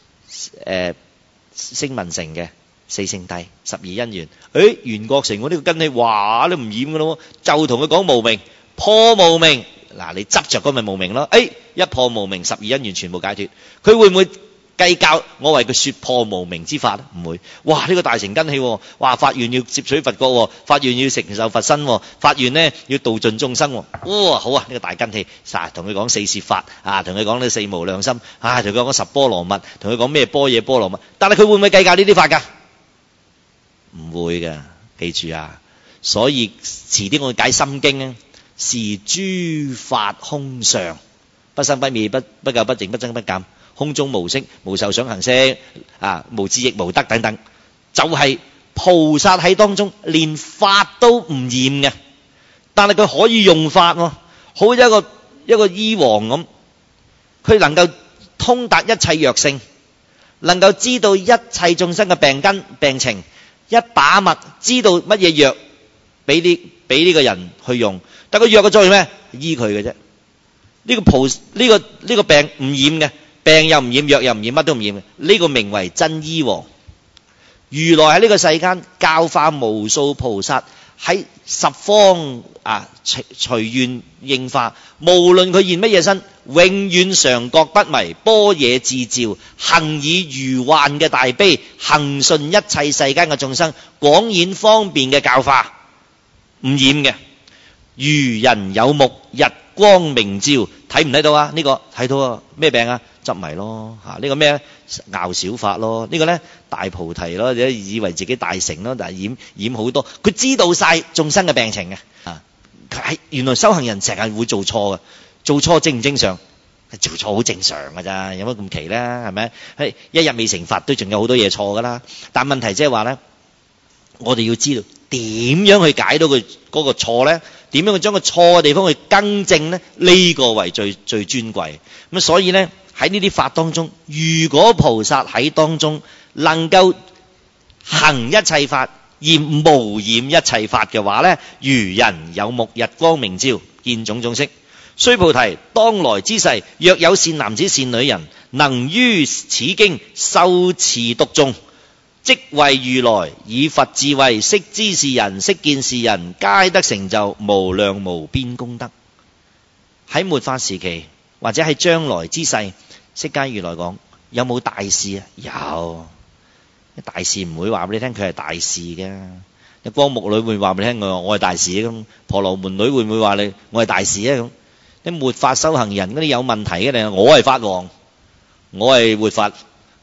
聲聞乘嘅四聖諦十二因緣。緣覺乘我呢個根器，哇都唔染㗎咯，就同佢講無明，破無明。嗱，你執着嗰咪無明咯，一破無明，十二因緣全部解脫。佢會唔會計較我為佢說破無明之法？唔會。哇，呢個大乘根器，哇，發願要攝取佛國，發願要承受佛身，發願呢要度盡眾生。哇，好啊，呢個大根器，同佢講四攝法，同佢講呢四無量心，同佢講十波羅蜜，同佢講咩般若波羅蜜。但係佢會唔會計較呢啲法噶？唔會噶，記住啊。所以遲啲我解心經啊，是諸法空相，不生不滅，不垢不淨，不增不減，空中無色，無受想行識，無智亦無得等等，就係菩薩喺當中連法都唔染嘅，但係佢可以用法喎，好似一個醫王咁，佢能夠通達一切藥性，能夠知道一切眾生嘅病根病情，一把脈知道乜嘢藥俾呢個人去用，但個藥嘅作用咩？醫佢嘅啫。呢個病唔染嘅。病又唔染，藥又唔染，乜都唔染嘅，呢個名為真醫王。如來喺呢個世間教化無數菩薩，喺十方隨願應化，無論佢現乜嘢身，永遠常覺不迷，般若自照，行以如幻嘅大悲，恒順一切世間嘅眾生，廣演方便嘅教化，唔染嘅。如人有目，日光明照，睇唔睇到啊？呢個睇到啊，咩病啊？執迷咯，呢個咩？拗小法咯，呢個呢大菩提咯，以為自己大成咯，但係染好多，佢知道晒眾生嘅病情嘅，原來修行人成日會做錯嘅，做錯正唔正常？做錯好正常㗎咋，有乜咁奇呢？係咪？一日未成佛都仲有好多嘢錯㗎啦。但問題即係話呢，我哋要知道點樣去解到佢嗰個錯呢？點樣去將個錯嘅地方去更正呢？呢個為最尊貴。咁所以呢，喺呢啲法當中，如果菩薩喺當中能夠行一切法而無染一切法嘅話呢，如人有目，日光明照，見種種色。須菩提，當來之世，若有善男子善女人，能於此經受持讀誦，即為如來以佛智慧，悉知是人，悉見是人，皆得成就無量無邊功德。喺末法時期或者喺將來之世，釋迦如來講有冇大士啊？有。大士唔會話俾你聽佢係大士嘅。光目女會話俾你聽我係大士咁，婆羅門女會唔會話你我係大士啊？咁啲末法修行人嗰啲有問題嘅，定我係法王，我係活佛，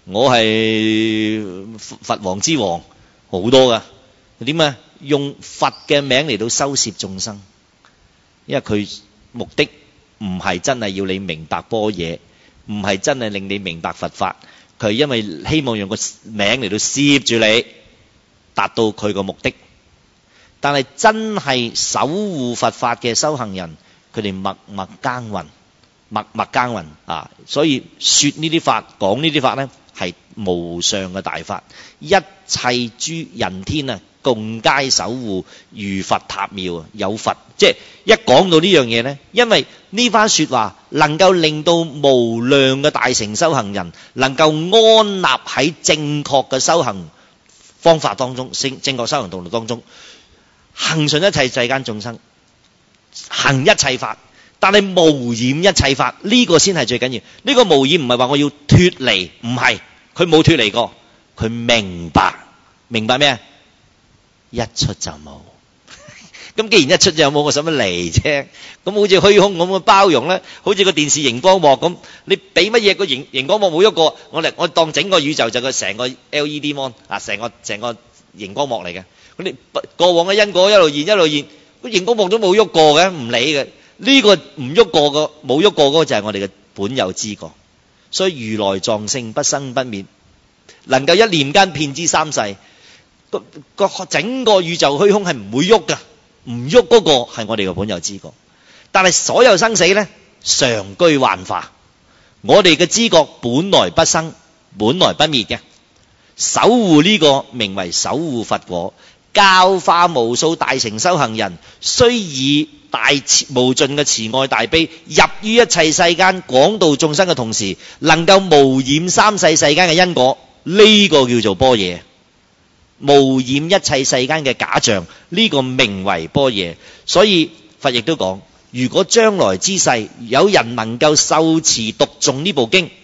我係佛王之王，好多噶。點啊？用佛嘅名嚟到收攝眾生，因為佢目的唔係真係要你明白般若，唔係真係令你明白佛法，佢係因為希望用個名嚟到攝住你，達到佢個目的。但係真係守護佛法嘅修行人，佢哋默默耕耘，默默耕耘啊！所以說呢啲法，講呢啲法呢，係無上嘅大法，一切諸人天啊，共皆守護，如佛塔廟啊，有佛。即係一講到呢樣嘢呢，因為呢番說話能夠令到無量嘅大乘修行人能夠安立喺正確嘅修行方法當中，正確修行道路當中，行順一切世間眾生，行一切法，但係無染一切法，呢個先係最緊要。呢個無染唔係話我要脫離，唔係，佢冇脫離過，佢明白咩？一出就冇。咁既然一出就冇，我使乜嚟啫？咁好似虛空咁嘅包容咧，好似個電視熒光幕咁，你俾乜嘢個熒光幕冇喐過，我當整個宇宙就個成個 LED mon 啊，成個熒光幕嚟嘅。咁你過往嘅因果一路現，個熒光幕都冇喐過嘅，唔理嘅。呢個唔喐過個冇喐過嗰個就係我哋嘅本有知覺。所以如來藏性不生不滅，能夠一念間遍知三世，個整個宇宙虛空係唔會喐噶。唔喐嗰個係我哋嘅本有知覺，但係所有生死呢，常居幻化。我哋嘅知覺本來不生，本來不滅嘅，守護呢個名為守護佛果，教化無數大乘修行人，須以大無盡嘅慈愛大悲，入於一切世間廣度眾生嘅同時，能夠無染三世世間嘅因果，呢個叫做般若。無染一切世間嘅假象，呢個名為般若。所以佛亦都講，如果將來之世有人能夠受持讀誦呢部經，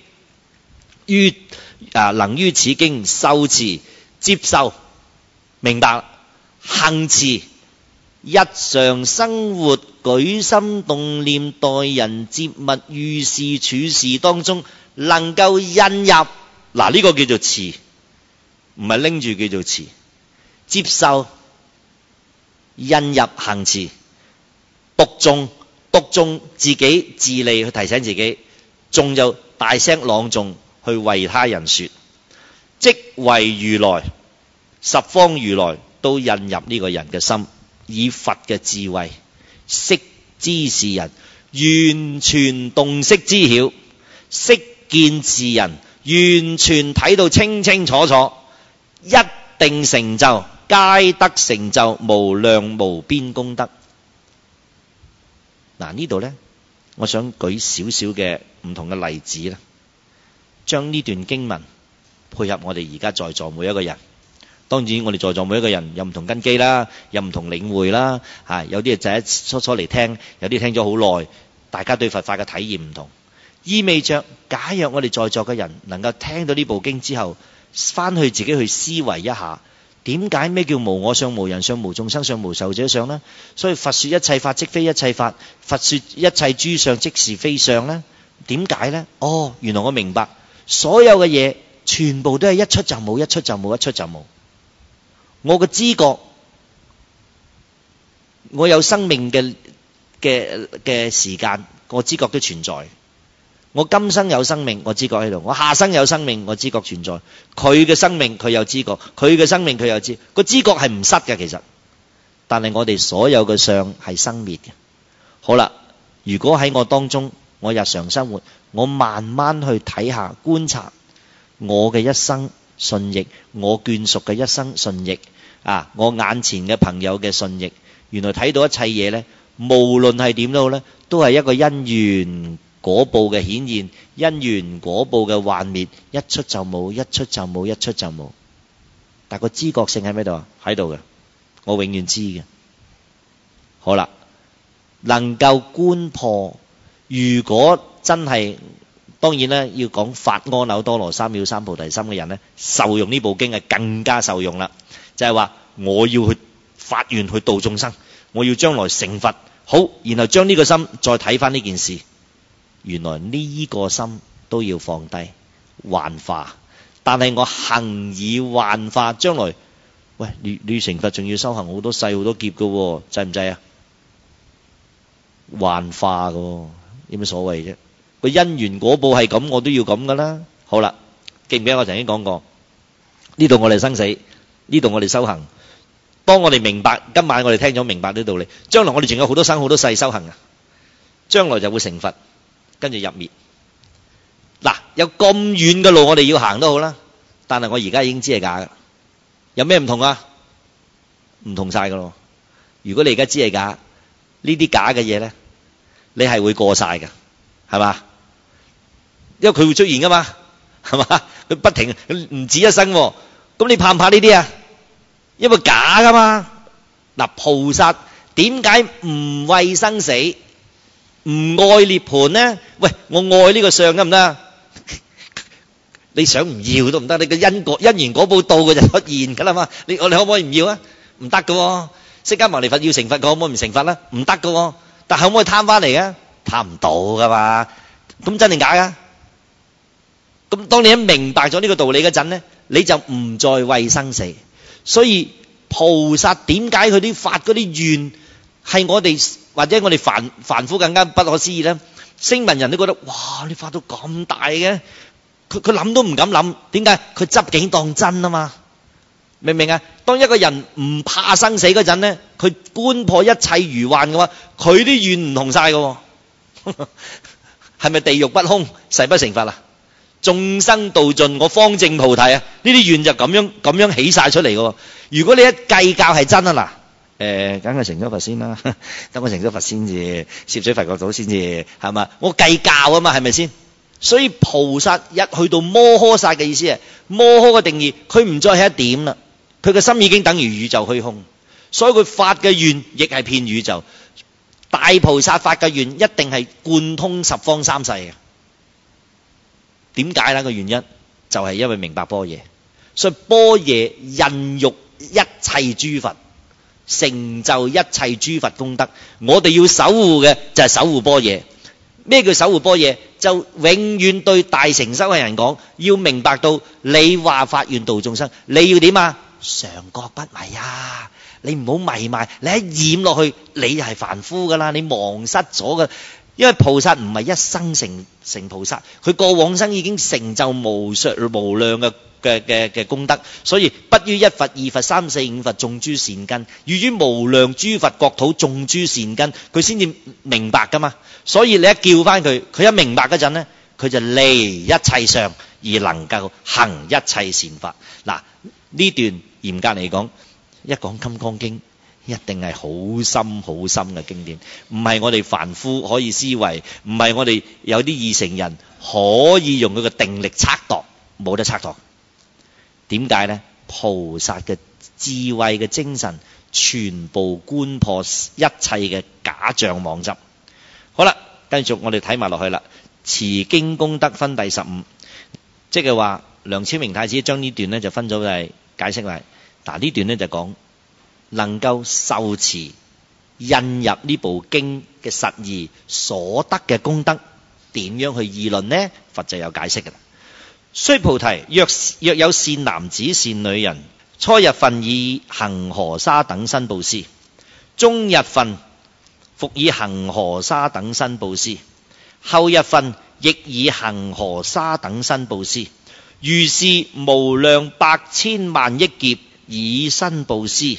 能於此經受持接受明白行持，日常生活舉心動念待人接物遇事處事當中能夠印入，呢個叫做持，唔係拎住叫做持，接受印入行持，讀誦自己自利去提醒自己，誦就大聲朗誦去為他人說，即為如來，十方如來都印入呢個人嘅心，以佛嘅智慧悉知是人，完全洞悉知曉，悉見是人，完全睇到清清楚楚，一定成就，皆得成就無量無邊功德。呢度呢，我想舉少少嘅唔同嘅例子啦，將呢段經文配合我哋而家在座每一個人。當然我哋在座每一個人有唔同根基啦，有唔同領會啦，有啲就係初初嚟聽，有啲聽咗好耐，大家對佛法嘅體驗唔同，意味着假若我哋在座嘅人能夠聽到呢部經之後，翻去自己去思維一下，點解咩叫無我相、無人相、無眾生相、無壽者相呢？所以佛說一切法即非一切法，佛說一切諸相即是非相呢？點解呢？原來我明白，所有嘅嘢全部都係一出就冇，一出就冇，一出就冇。我嘅知覺，我有生命嘅時間，我知覺都存在。我今生有生命，我知覺喺度；我下生有生命，我知覺存在。佢嘅生命佢有知覺，佢嘅生命佢有知覺，個知覺係唔失嘅其實。但係我哋所有嘅相係生滅嘅。好啦，如果喺我當中，我日常生活，我慢慢去睇下觀察我嘅一生順逆，我眷屬嘅一生順逆，我眼前嘅朋友嘅順逆，原來睇到一切嘢呢，無論係點都好呢，都係一個因緣果報嘅顯現，因緣果報嘅幻滅，一出就冇，一出就冇，一出就冇。但個知覺性喺咩度啊？喺度嘅，我永遠知嘅。好啦，能夠觀破，如果真係當然咧，要講發阿耨多羅三藐三菩提心嘅人咧，受用呢部經係更加受用啦。就係話我要去發願去度眾生，我要將來成佛。好，然後將呢個心再睇翻呢件事，原來呢個心都要放低幻化， 但係我行以幻化，將來喂你成佛仲要修行好多世好多劫㗎喎，制唔制啊？幻化㗎喎，有乜所謂啫？個因緣果報係咁，我都要咁㗎啦。好啦，記唔記得我曾經講過？呢度我哋生死，呢度我哋修行。當我哋明白，今晚我哋聽咗明白呢道理，將來我哋仲有好多生好多世修行啊！將來就會成佛，跟住入滅。嗱，有咁遠嘅路我哋要行都好啦，但係我而家已經知係假㗎。有咩唔同啊？唔同晒㗎咯。如果你而家知係假，呢啲假嘅嘢咧，你係會過晒㗎，係嘛？因為佢會出現㗎嘛，係嘛？佢不停唔止一生喎，咁你怕唔怕呢啲啊？因為假㗎嘛。嗱，菩薩點解唔畏生死，唔愛涅槃呢？喂，我愛呢個相得唔得？你想唔要都唔得，你個因緣果報到嘅就出現㗎啦嘛。你可唔可以唔要啊？唔得㗎喎。釋迦牟尼佛要成佛，佢可唔可以唔成佛啦？唔得㗎喎。但係可唔可以貪翻嚟啊？貪唔到㗎嘛。咁真定假㗎？咁當你一明白咗呢個道理嗰陣咧，你就唔再畏生死。所以菩薩點解佢啲發嗰啲願係我哋或者我哋凡夫更加不可思議咧？聲聞人都覺得哇，你發到咁大嘅，佢諗都唔敢諗。點解？佢執境當真啊嘛，明唔明啊？當一個人唔怕生死嗰陣咧，佢觀破一切如幻嘅話，佢啲願唔同晒嘅。係咪地獄不空，誓不成佛啊？眾生度盡，我方證菩提啊！呢啲願就咁樣起晒出嚟嘅。如果你一計較係真啊嗱，梗係成咗佛先啦，等我成咗佛先至，攝取佛國土先至，係嘛？我計較啊嘛，係咪先？所以菩薩一去到摩訶薩嘅意思係摩訶嘅定義，佢唔再係一點啦，佢嘅心已經等於宇宙虛空，所以佢發嘅願亦係遍宇宙。大菩薩發嘅願一定係貫通十方三世嘅。點解呢？個原因就係因為明白般若，所以般若孕育一切諸佛，成就一切諸佛功德。我哋要守護嘅就係守護般若。咩叫守護般若？就永遠對大乘修行人講，要明白到你話發願度眾生，你要點啊？常覺不迷啊！你唔好迷埋，你一染落去，你就係凡夫噶啦，你忘失咗噶。因為菩薩唔係一生成菩薩，佢過往生已經成就無量嘅功德，所以不於一佛二佛三四五佛種諸善根，於無量諸佛國土種諸善根，佢先至明白噶嘛。所以你一叫翻佢，佢一明白嗰陣呢，佢就離一切相而能夠行一切善法。嗱，呢段嚴格嚟講，一講金剛經，一定係好深好深嘅經典，唔係我哋凡夫可以思維，唔係我哋有啲二乘人可以用佢嘅定力測度，冇得測度。點解呢？菩薩嘅智慧嘅精神，全部觀破一切嘅假象妄執。好啦，繼續我哋睇埋落去啦。持經功德分第15，即係話梁昭明太子將呢段呢就分咗嚟解釋嚟。嗱，呢段呢就講能夠受持印入呢部經嘅實義所得嘅功德，點樣去議論呢？佛就有解釋嘅啦。須菩提，若有善男子善女人，初日分以恒河沙等身布施，中日分復以恒河沙等身布施，後日分亦以恒河沙等身布施，如是無量百千萬億劫以身布施。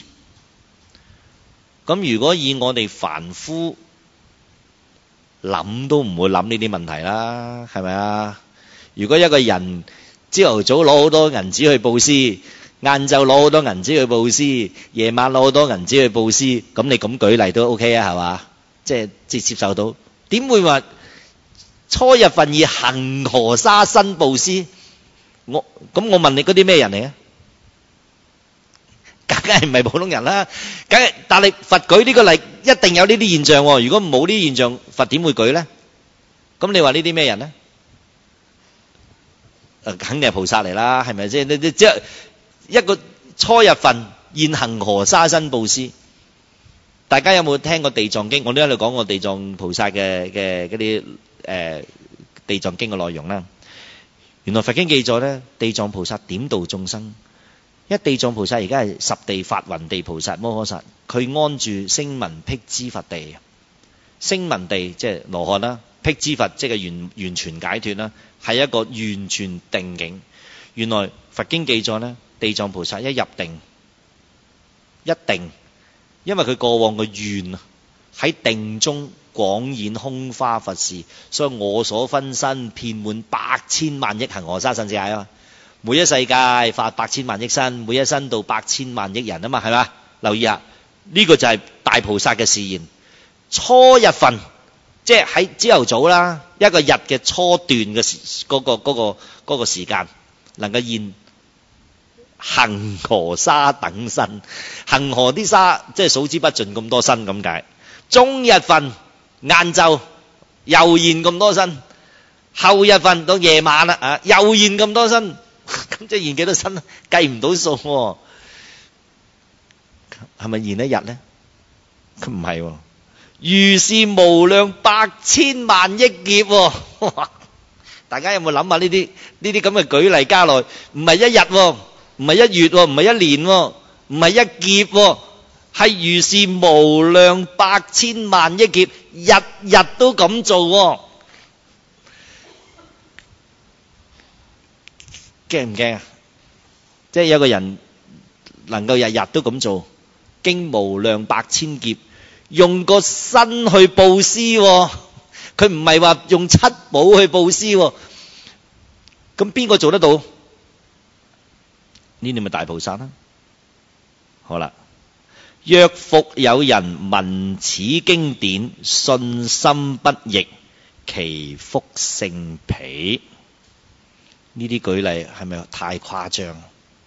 咁如果以我哋凡夫諗都唔會諗呢啲問題啦，係咪啊？如果一個人朝頭早攞好多銀紙去布施，晏晝攞好多銀紙去布施，夜晚攞好多銀紙去布施，咁你咁舉例都 OK 啊，係嘛？即係接受到。點會話初日分以恒河沙身布施？我問你嗰啲咩人嚟啊？梗係唔係普通人啦，梗係。但係佛舉呢個例，一定有呢啲現象喎。如果冇呢啲現象，佛點會舉咧？咁你話呢啲咩人咧？肯定係菩薩嚟啦，係咪先？你即係一個初日分現恒河沙身布施。大家有冇聽過地藏經？我都喺度講過地藏菩薩嘅嗰啲地藏經嘅內容啦。 原來佛經記載咧，地藏菩薩點度眾生。一地藏菩薩而家係十地法雲地菩薩摩訶薩，佢安住聲聞辟支佛地。聲聞地即係羅漢啦，辟支佛即係完全解脫啦，係一個完全定境。原來佛經記載咧，地藏菩薩一入定，一定，因為佢過往嘅願喺定中廣演空花佛事，所以我所分身遍滿百千萬億恒河沙甚至係啊！每一世界發百千萬億身，每一身到百千萬億人啊嘛，係嘛？留意下，呢個就係大菩薩嘅示現。初日分，即係喺朝頭早啦，一個日嘅初段嘅嗰個時間，能夠現恒河沙等身。恒河啲沙即係數之不盡咁多身咁解。中日分晏晝又現咁多身，後日分到夜晚啦又現咁多身。咁即係現幾多身？計唔到數喎。係咪現一日咧？佢唔係喎，如是無量百千萬億劫喎。大家有冇諗下呢啲咁嘅舉例加來？唔係一日喎，唔係一月喎，唔係一年喎，唔係一劫喎，係如是無量百千萬億劫，日日都咁做喎。驚唔驚啊？即係有個人能夠日日都咁做，經無量百千劫，用個身去布施喎。佢唔係話用七寶去布施喎。咁邊個做得到？呢啲咪大菩薩啦。好啦，若復有人聞此經典，信心不逆，其福勝彼。呢啲舉例係咪太誇張？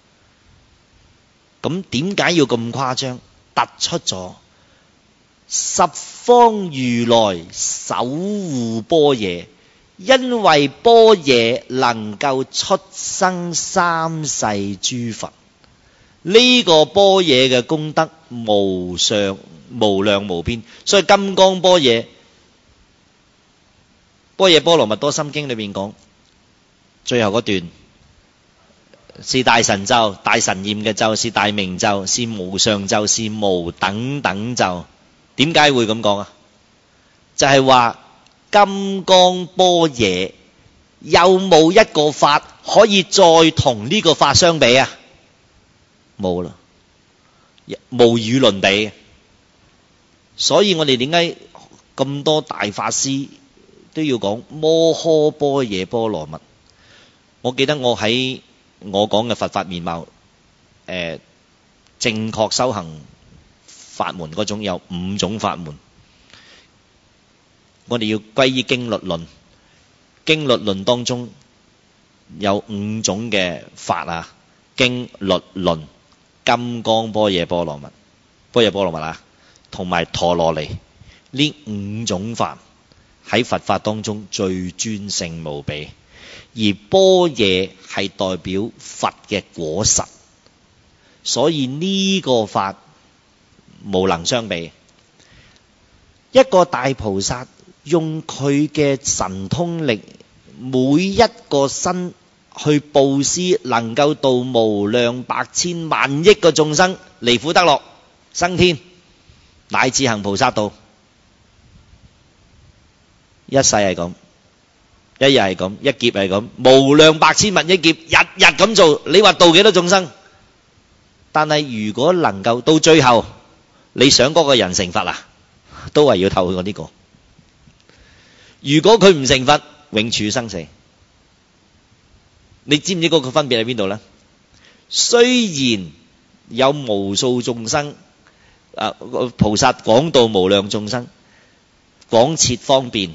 咁點解要咁誇張？突出咗十方如來守護般若，因為般若能夠出生三世諸佛。呢個般若嘅功德無上無量無邊，所以金剛般若波羅蜜多心經裏面講，最後嗰段是大神咒、大神驗嘅咒，是大明咒，是無上咒，是無等等咒。點解會咁講啊？就係話金剛般若有冇一個法可以再同呢個法相比啊？冇啦，無與倫比。所以我哋點解咁多大法師都要講摩訶般若波羅蜜？我記得我喺我講嘅佛法面貌，正確修行法門嗰種有5種法門。我哋要歸依經律論，經律論當中有5種嘅法啊，經律論、金剛般若波羅蜜啊，同埋陀羅尼，呢5種法喺佛法當中最尊勝無比。而般若係代表佛嘅果實，所以呢個法無能相比。一個大菩薩用佢嘅神通力，每一個身去布施，能夠度無量百千萬億個眾生離苦得樂、生天，乃至行菩薩道，一世係咁。一日係咁，一劫係咁，無量百千萬億劫，日日咁做。你話度幾多眾生？但係如果能夠到最後，你想嗰個人成佛啊，都係要透過呢個。如果佢唔成佛，永處生死。你知唔知嗰個分別喺邊度呢？雖然有無數眾生，菩薩廣度無量眾生，廣設方便，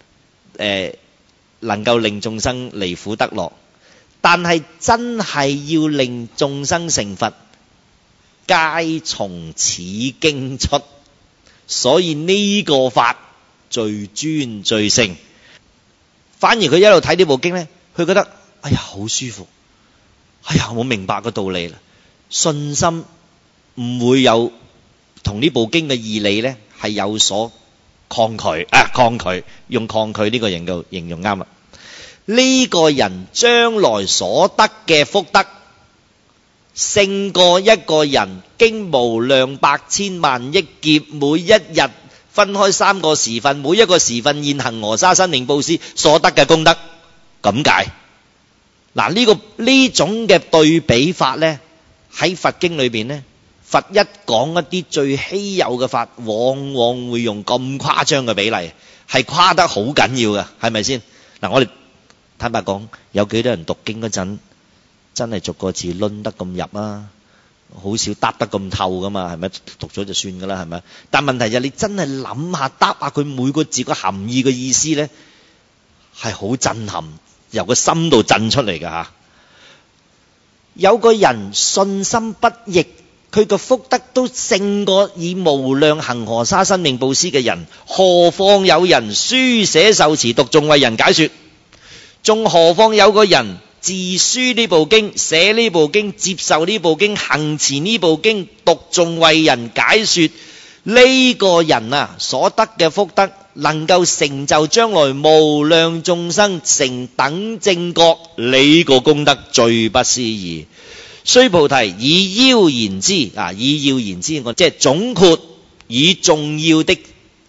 能夠令眾生離苦得樂，但係真係要令眾生成佛，皆從此經出。所以呢個法最尊最勝。反而佢一路睇呢部經呢，佢覺得哎呀好舒服，哎呀我明白個道理啦，信心唔會有同呢部經嘅義理呢係有所抗拒，用抗拒呢個形容啱啦。 呢個人將來所得嘅福德，勝過一個人經無量百千萬億劫，每一日分開3個時分，每一個時分現行訛沙生命布施所得嘅功德。咁解。嗱，呢種嘅對比法呢，喺佛經裏邊呢，佛一講一啲最稀有嘅法，往往會用咁誇張嘅比例，係誇得好緊要嘅，係咪先？嗱，我哋坦白講，有幾多人讀經嗰陣真係逐個字論得咁入啊？好少答得咁透噶嘛，係咪？讀咗就算噶啦，係咪？但問題就係你真係諗下，答下佢每個字個含義嘅意思呢，係好震撼，由個心度震出嚟噶吓。有個人信心不逆，佢個福德都勝過以無量恒河沙生命布施嘅人，何況有人書寫受持讀誦為人解說，仲何況有個人自書呢部經，寫呢部經，接受呢部經，行持呢部經，讀誦為人解說，呢個人啊所得嘅福德，能夠成就將來無量眾生成等正覺，呢個功德最不思議。須菩提，以要言之啊，以要言之，我即係總括以重要的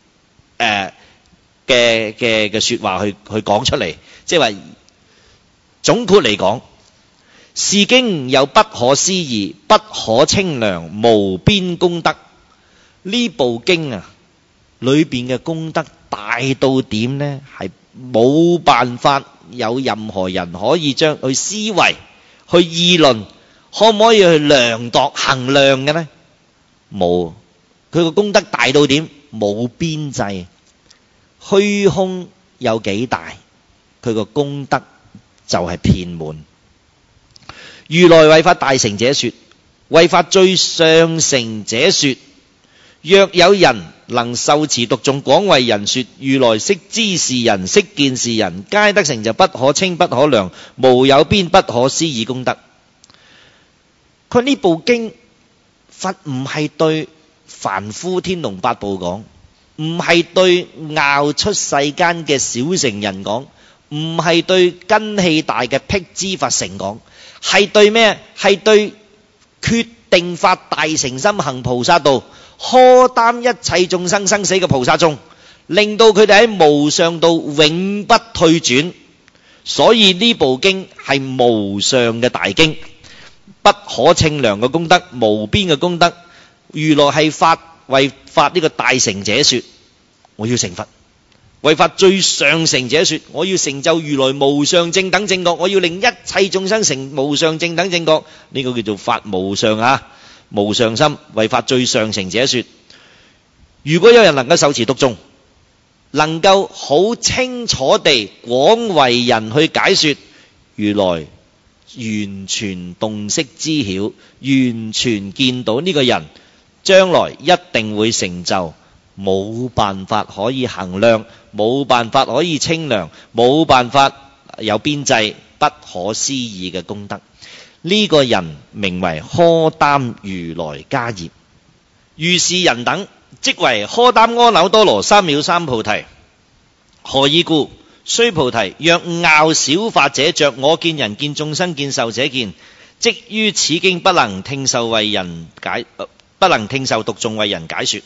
嘅說話去講出嚟，即係話總括嚟講，是經有不可思議、不可稱量、無邊功德。呢部經啊，裏邊嘅功德大到點呢？係冇辦法有任何人可以將去思維、去議論，可唔可以去量度、衡量嘅呢？冇，佢個功德大到點？冇邊際。虛空有幾大，佢個功德就係遍滿。如來為法大成者說，為法最上乘者說，若有人能受持讀誦廣為人說，如來悉知是人，悉見是人，皆得成就不可稱不可量，無有邊不可思議功德。佢呢部經，佛唔係對凡夫天龍八部講，唔係對拗出世間嘅小乘人講，唔係對根器大嘅辟支佛乘講，係對咩？係對決定發大誠心行菩薩道，荷擔一切眾生生死嘅菩薩眾，令到佢哋喺無上道永不退轉。所以呢部經係無上嘅大經，不可稱量嘅功德，無邊嘅功德。如來係為發呢個大成者說，我要成佛；為法最上乘者說，我要成就如來無上正等正覺，我要令一切眾生成無上正等正覺。呢個叫做發無上啊，無上心。為法最上乘者說，如果有人能夠受持讀誦，能夠好清楚地廣為人去解說，如來完全洞悉知曉，完全見到呢個人將來一定會成就冇辦法可以衡量，冇辦法可以稱量，冇辦法有邊際，不可思議嘅功德。呢個人名為荷擔如來家業。如是人等，即為荷擔阿耨多羅三藐三菩提。何以故？須菩提，若樂小法者着我見人見眾生見壽者見，即於此經不能聽受為人解，不能聽受讀誦為人解說。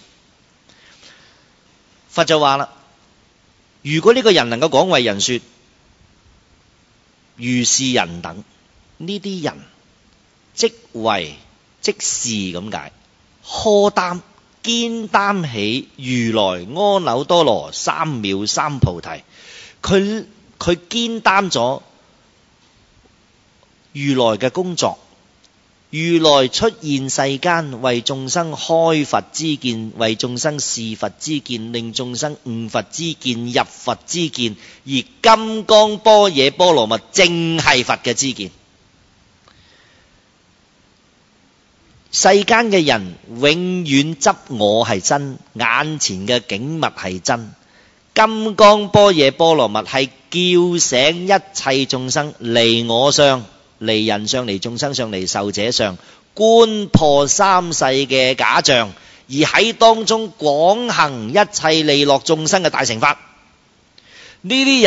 佛就話啦，如果呢個人能夠廣為人說，如是人等，呢啲人即是咁解，荷擔肩擔起如來阿耨多羅三藐三菩提，佢肩擔咗如來嘅工作。如來出現世間，為眾生開佛之見，為眾生示佛之見，令眾生悟佛之見，入佛之見，而金剛般若波羅蜜正係佛嘅知見。世間嘅人永遠執我係真，眼前嘅景物係真。金剛般若波羅蜜係叫醒一切眾生離我相，離人相，離眾生相，離壽者相，觀破三世嘅假象，而喺當中廣行一切利樂眾生嘅大乘法。呢啲人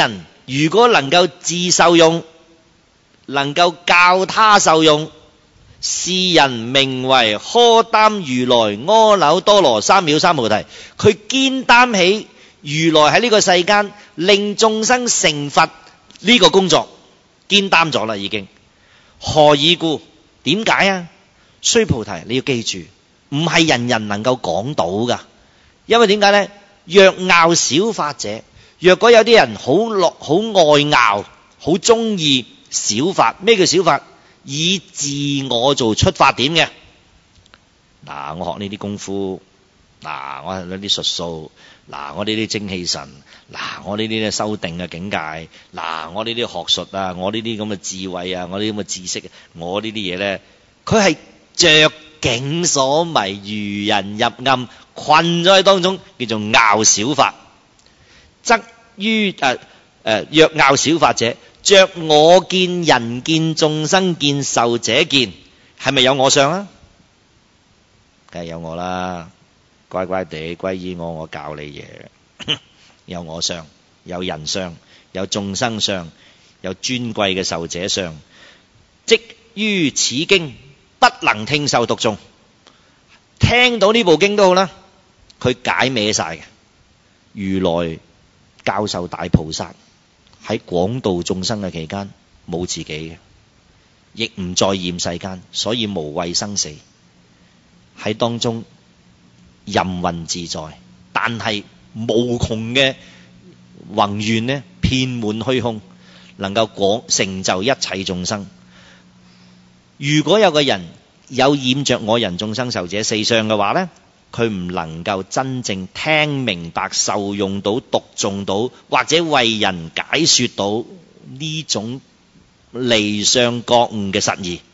如果能夠自受用，能夠教他受用，是人名為荷擔如來阿耨多羅三藐三菩提。佢肩擔起如來喺呢個世間令眾生成佛呢個工作，肩擔咗啦已經。何以故？點解啊？須菩提，你要記住，唔係人人能夠講到噶。因為點解呢？若樂小法者，若果有啲人好愛樂，好中意小法。咩叫小法？以自我做出發點嘅。我學呢啲功夫，我係呢啲術數，我呢啲精氣神，我呢啲修定嘅境界，我呢啲學術啊，我呢啲咁嘅智慧啊，我呢啲咁嘅知識，我呢啲嘢咧，佢係着境所迷，愚人入暗，困咗喺當中，叫做樂小法。則於若樂小法者，着我見、人見、眾生見、壽者見，係咪有我相啊？梗係有我啦，乖乖地歸依我，我教你嘢。有我相，有人相，有眾生相，有尊貴嘅壽者相。即於此經不能聽受讀誦，聽到呢部經都好啦，佢解歪晒嘅。如來教授大菩薩喺廣度眾生嘅期間冇自己嘅，亦唔再厭世間，所以無畏生死，喺當中任運自在。但係無窮嘅宏願呢，遍滿虛空，能夠成就一切眾生。如果有個人有染着我人眾生壽者四相嘅話呢，佢唔能夠真正聽明白、受用到、讀誦到，或者為人解說到呢種離相覺悟嘅實義。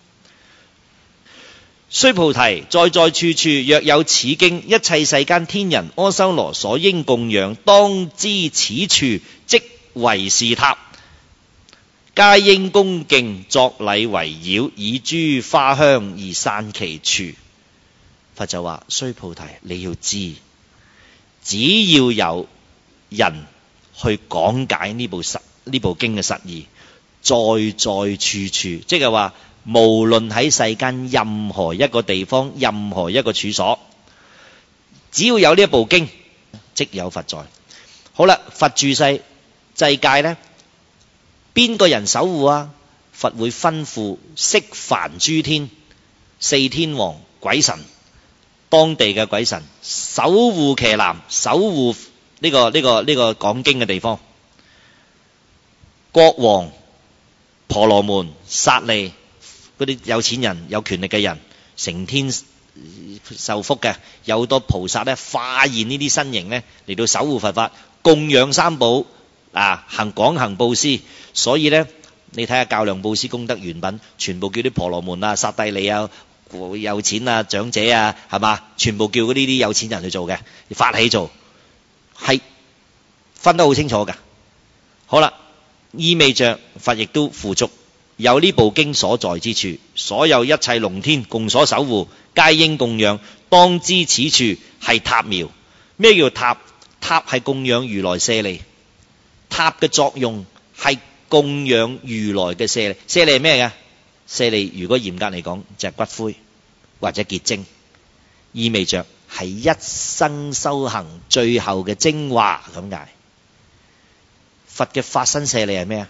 須菩提，在在處處若有此經，一切世間天人阿修羅所應供養，當知此處即為是塔，皆應恭敬作禮圍繞，以諸花香而散其處。佛就話：須菩提，你要知，只要有人去講解呢部經嘅實義，在在處處，即係話無論喺世間任何一個地方、任何一個處所，只要有呢一部經，即有佛在。好啦，佛住世世界呢，邊個人守護啊？佛會吩咐釋梵諸天、四天王、鬼神，當地嘅鬼神守護伽藍，守護呢個講經嘅地方。國王、婆羅門、剎利嗰啲有錢人、有權力嘅人，成天受福嘅，有好多菩薩咧化現呢啲身形咧嚟到守護佛法，供養三寶廣行布施。所以咧，你睇下較量布施功德圓品，全部叫啲婆羅門啊、剎帝利啊、有錢啊、長者啊，係嘛？全部叫嗰啲有錢人去做嘅，發起做，係分得好清楚㗎。好啦，意味着佛亦都付囑，有呢部經所在之處，所有一切龍天共所守護，皆應供養。當知此處係塔廟。咩叫塔？塔係供養如來舍利。塔嘅作用係供養如來嘅舍利。舍利係咩嘅？舍利如果嚴格嚟講，就係骨灰或者結晶，意味着係一生修行最後嘅精華咁解。佛嘅法身舍利係咩啊？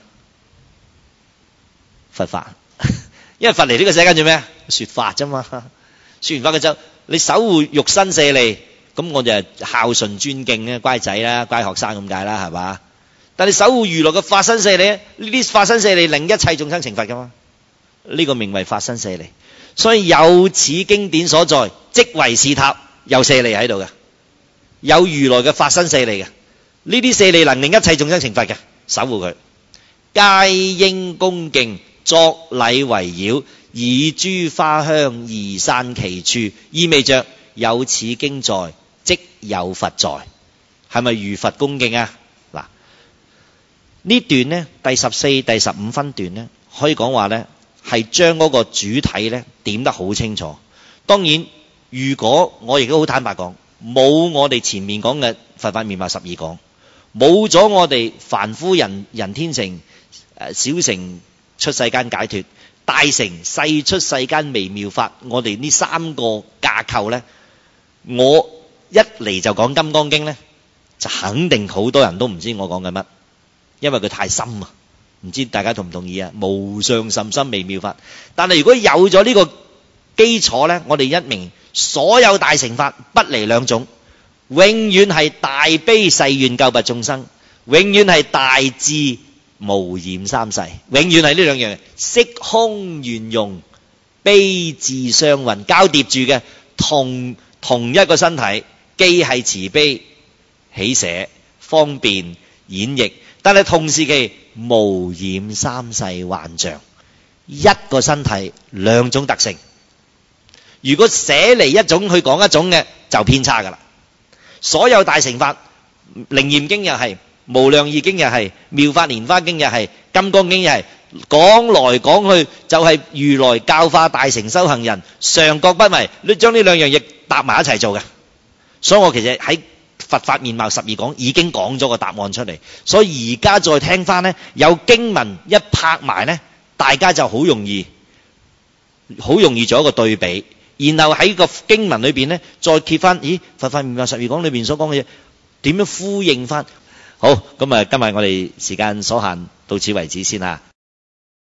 佛法，因為佛嚟呢個世界做咩？說法啫嘛。說完法嘅就你守護肉身舍利，咁我就係孝順尊敬嘅乖仔啦、乖學生咁解啦，係嘛？但你守護如來嘅法身舍利，呢啲法身舍利令一切眾生成佛噶嘛？呢個名為法身舍利。所以有此經典所在，即為是塔，有舍利喺度嘅，有如來嘅法身舍利嘅。呢啲舍利能令一切眾生成佛嘅，守護佢，皆應恭敬作禮圍繞，以諸花香而散其處。意味着有此經在，即有佛在。係咪如佛恭敬啊？嗱，呢段呢，第14、第15分段呢，可以講話呢，係將嗰個主體呢點得好清楚。當然，如果我亦都好坦白講，冇我哋前面講嘅佛法妙法12講， 冇咗我哋凡夫人天成，小乘出世間解脫，大乘世出世間微妙法，我哋呢三個架構呢，我一嚟就講金剛經呢，就肯定好多人都唔知我講緊乜，因為佢太深啊，唔知大家同唔同意啊？無上甚深微妙法，但係如果有咗呢個基礎呢，我哋一明所有大乘法不離兩種，永遠係大悲誓願救拔眾生，永遠係大智無染三世，永遠係呢兩樣嘢，色空圓融悲智雙運交疊住嘅，同一個身體，既係慈悲喜捨方便演繹，但係同時期無染三世幻象，一個身體兩種特性。如果捨離一種去講一種嘅，就偏差噶啦。所有大乘法，楞嚴經又係，無量義經又係，妙法蓮華經又係，金剛經又係，講來講去就係如來教化大乘修行人，常覺不迷，你將呢兩樣嘢搭埋一齊做嘅。所以我其實喺佛法面貌12講已經講咗個答案出嚟，所以而家再聽翻呢，有經文一拍埋呢，大家就好容易做一個對比。然後喺個經文裏邊呢，再揭翻，咦，佛法面貌12講裏邊所講嘅嘢點樣呼應翻？好，咁啊，今日我哋時間所限，到此為止先啦。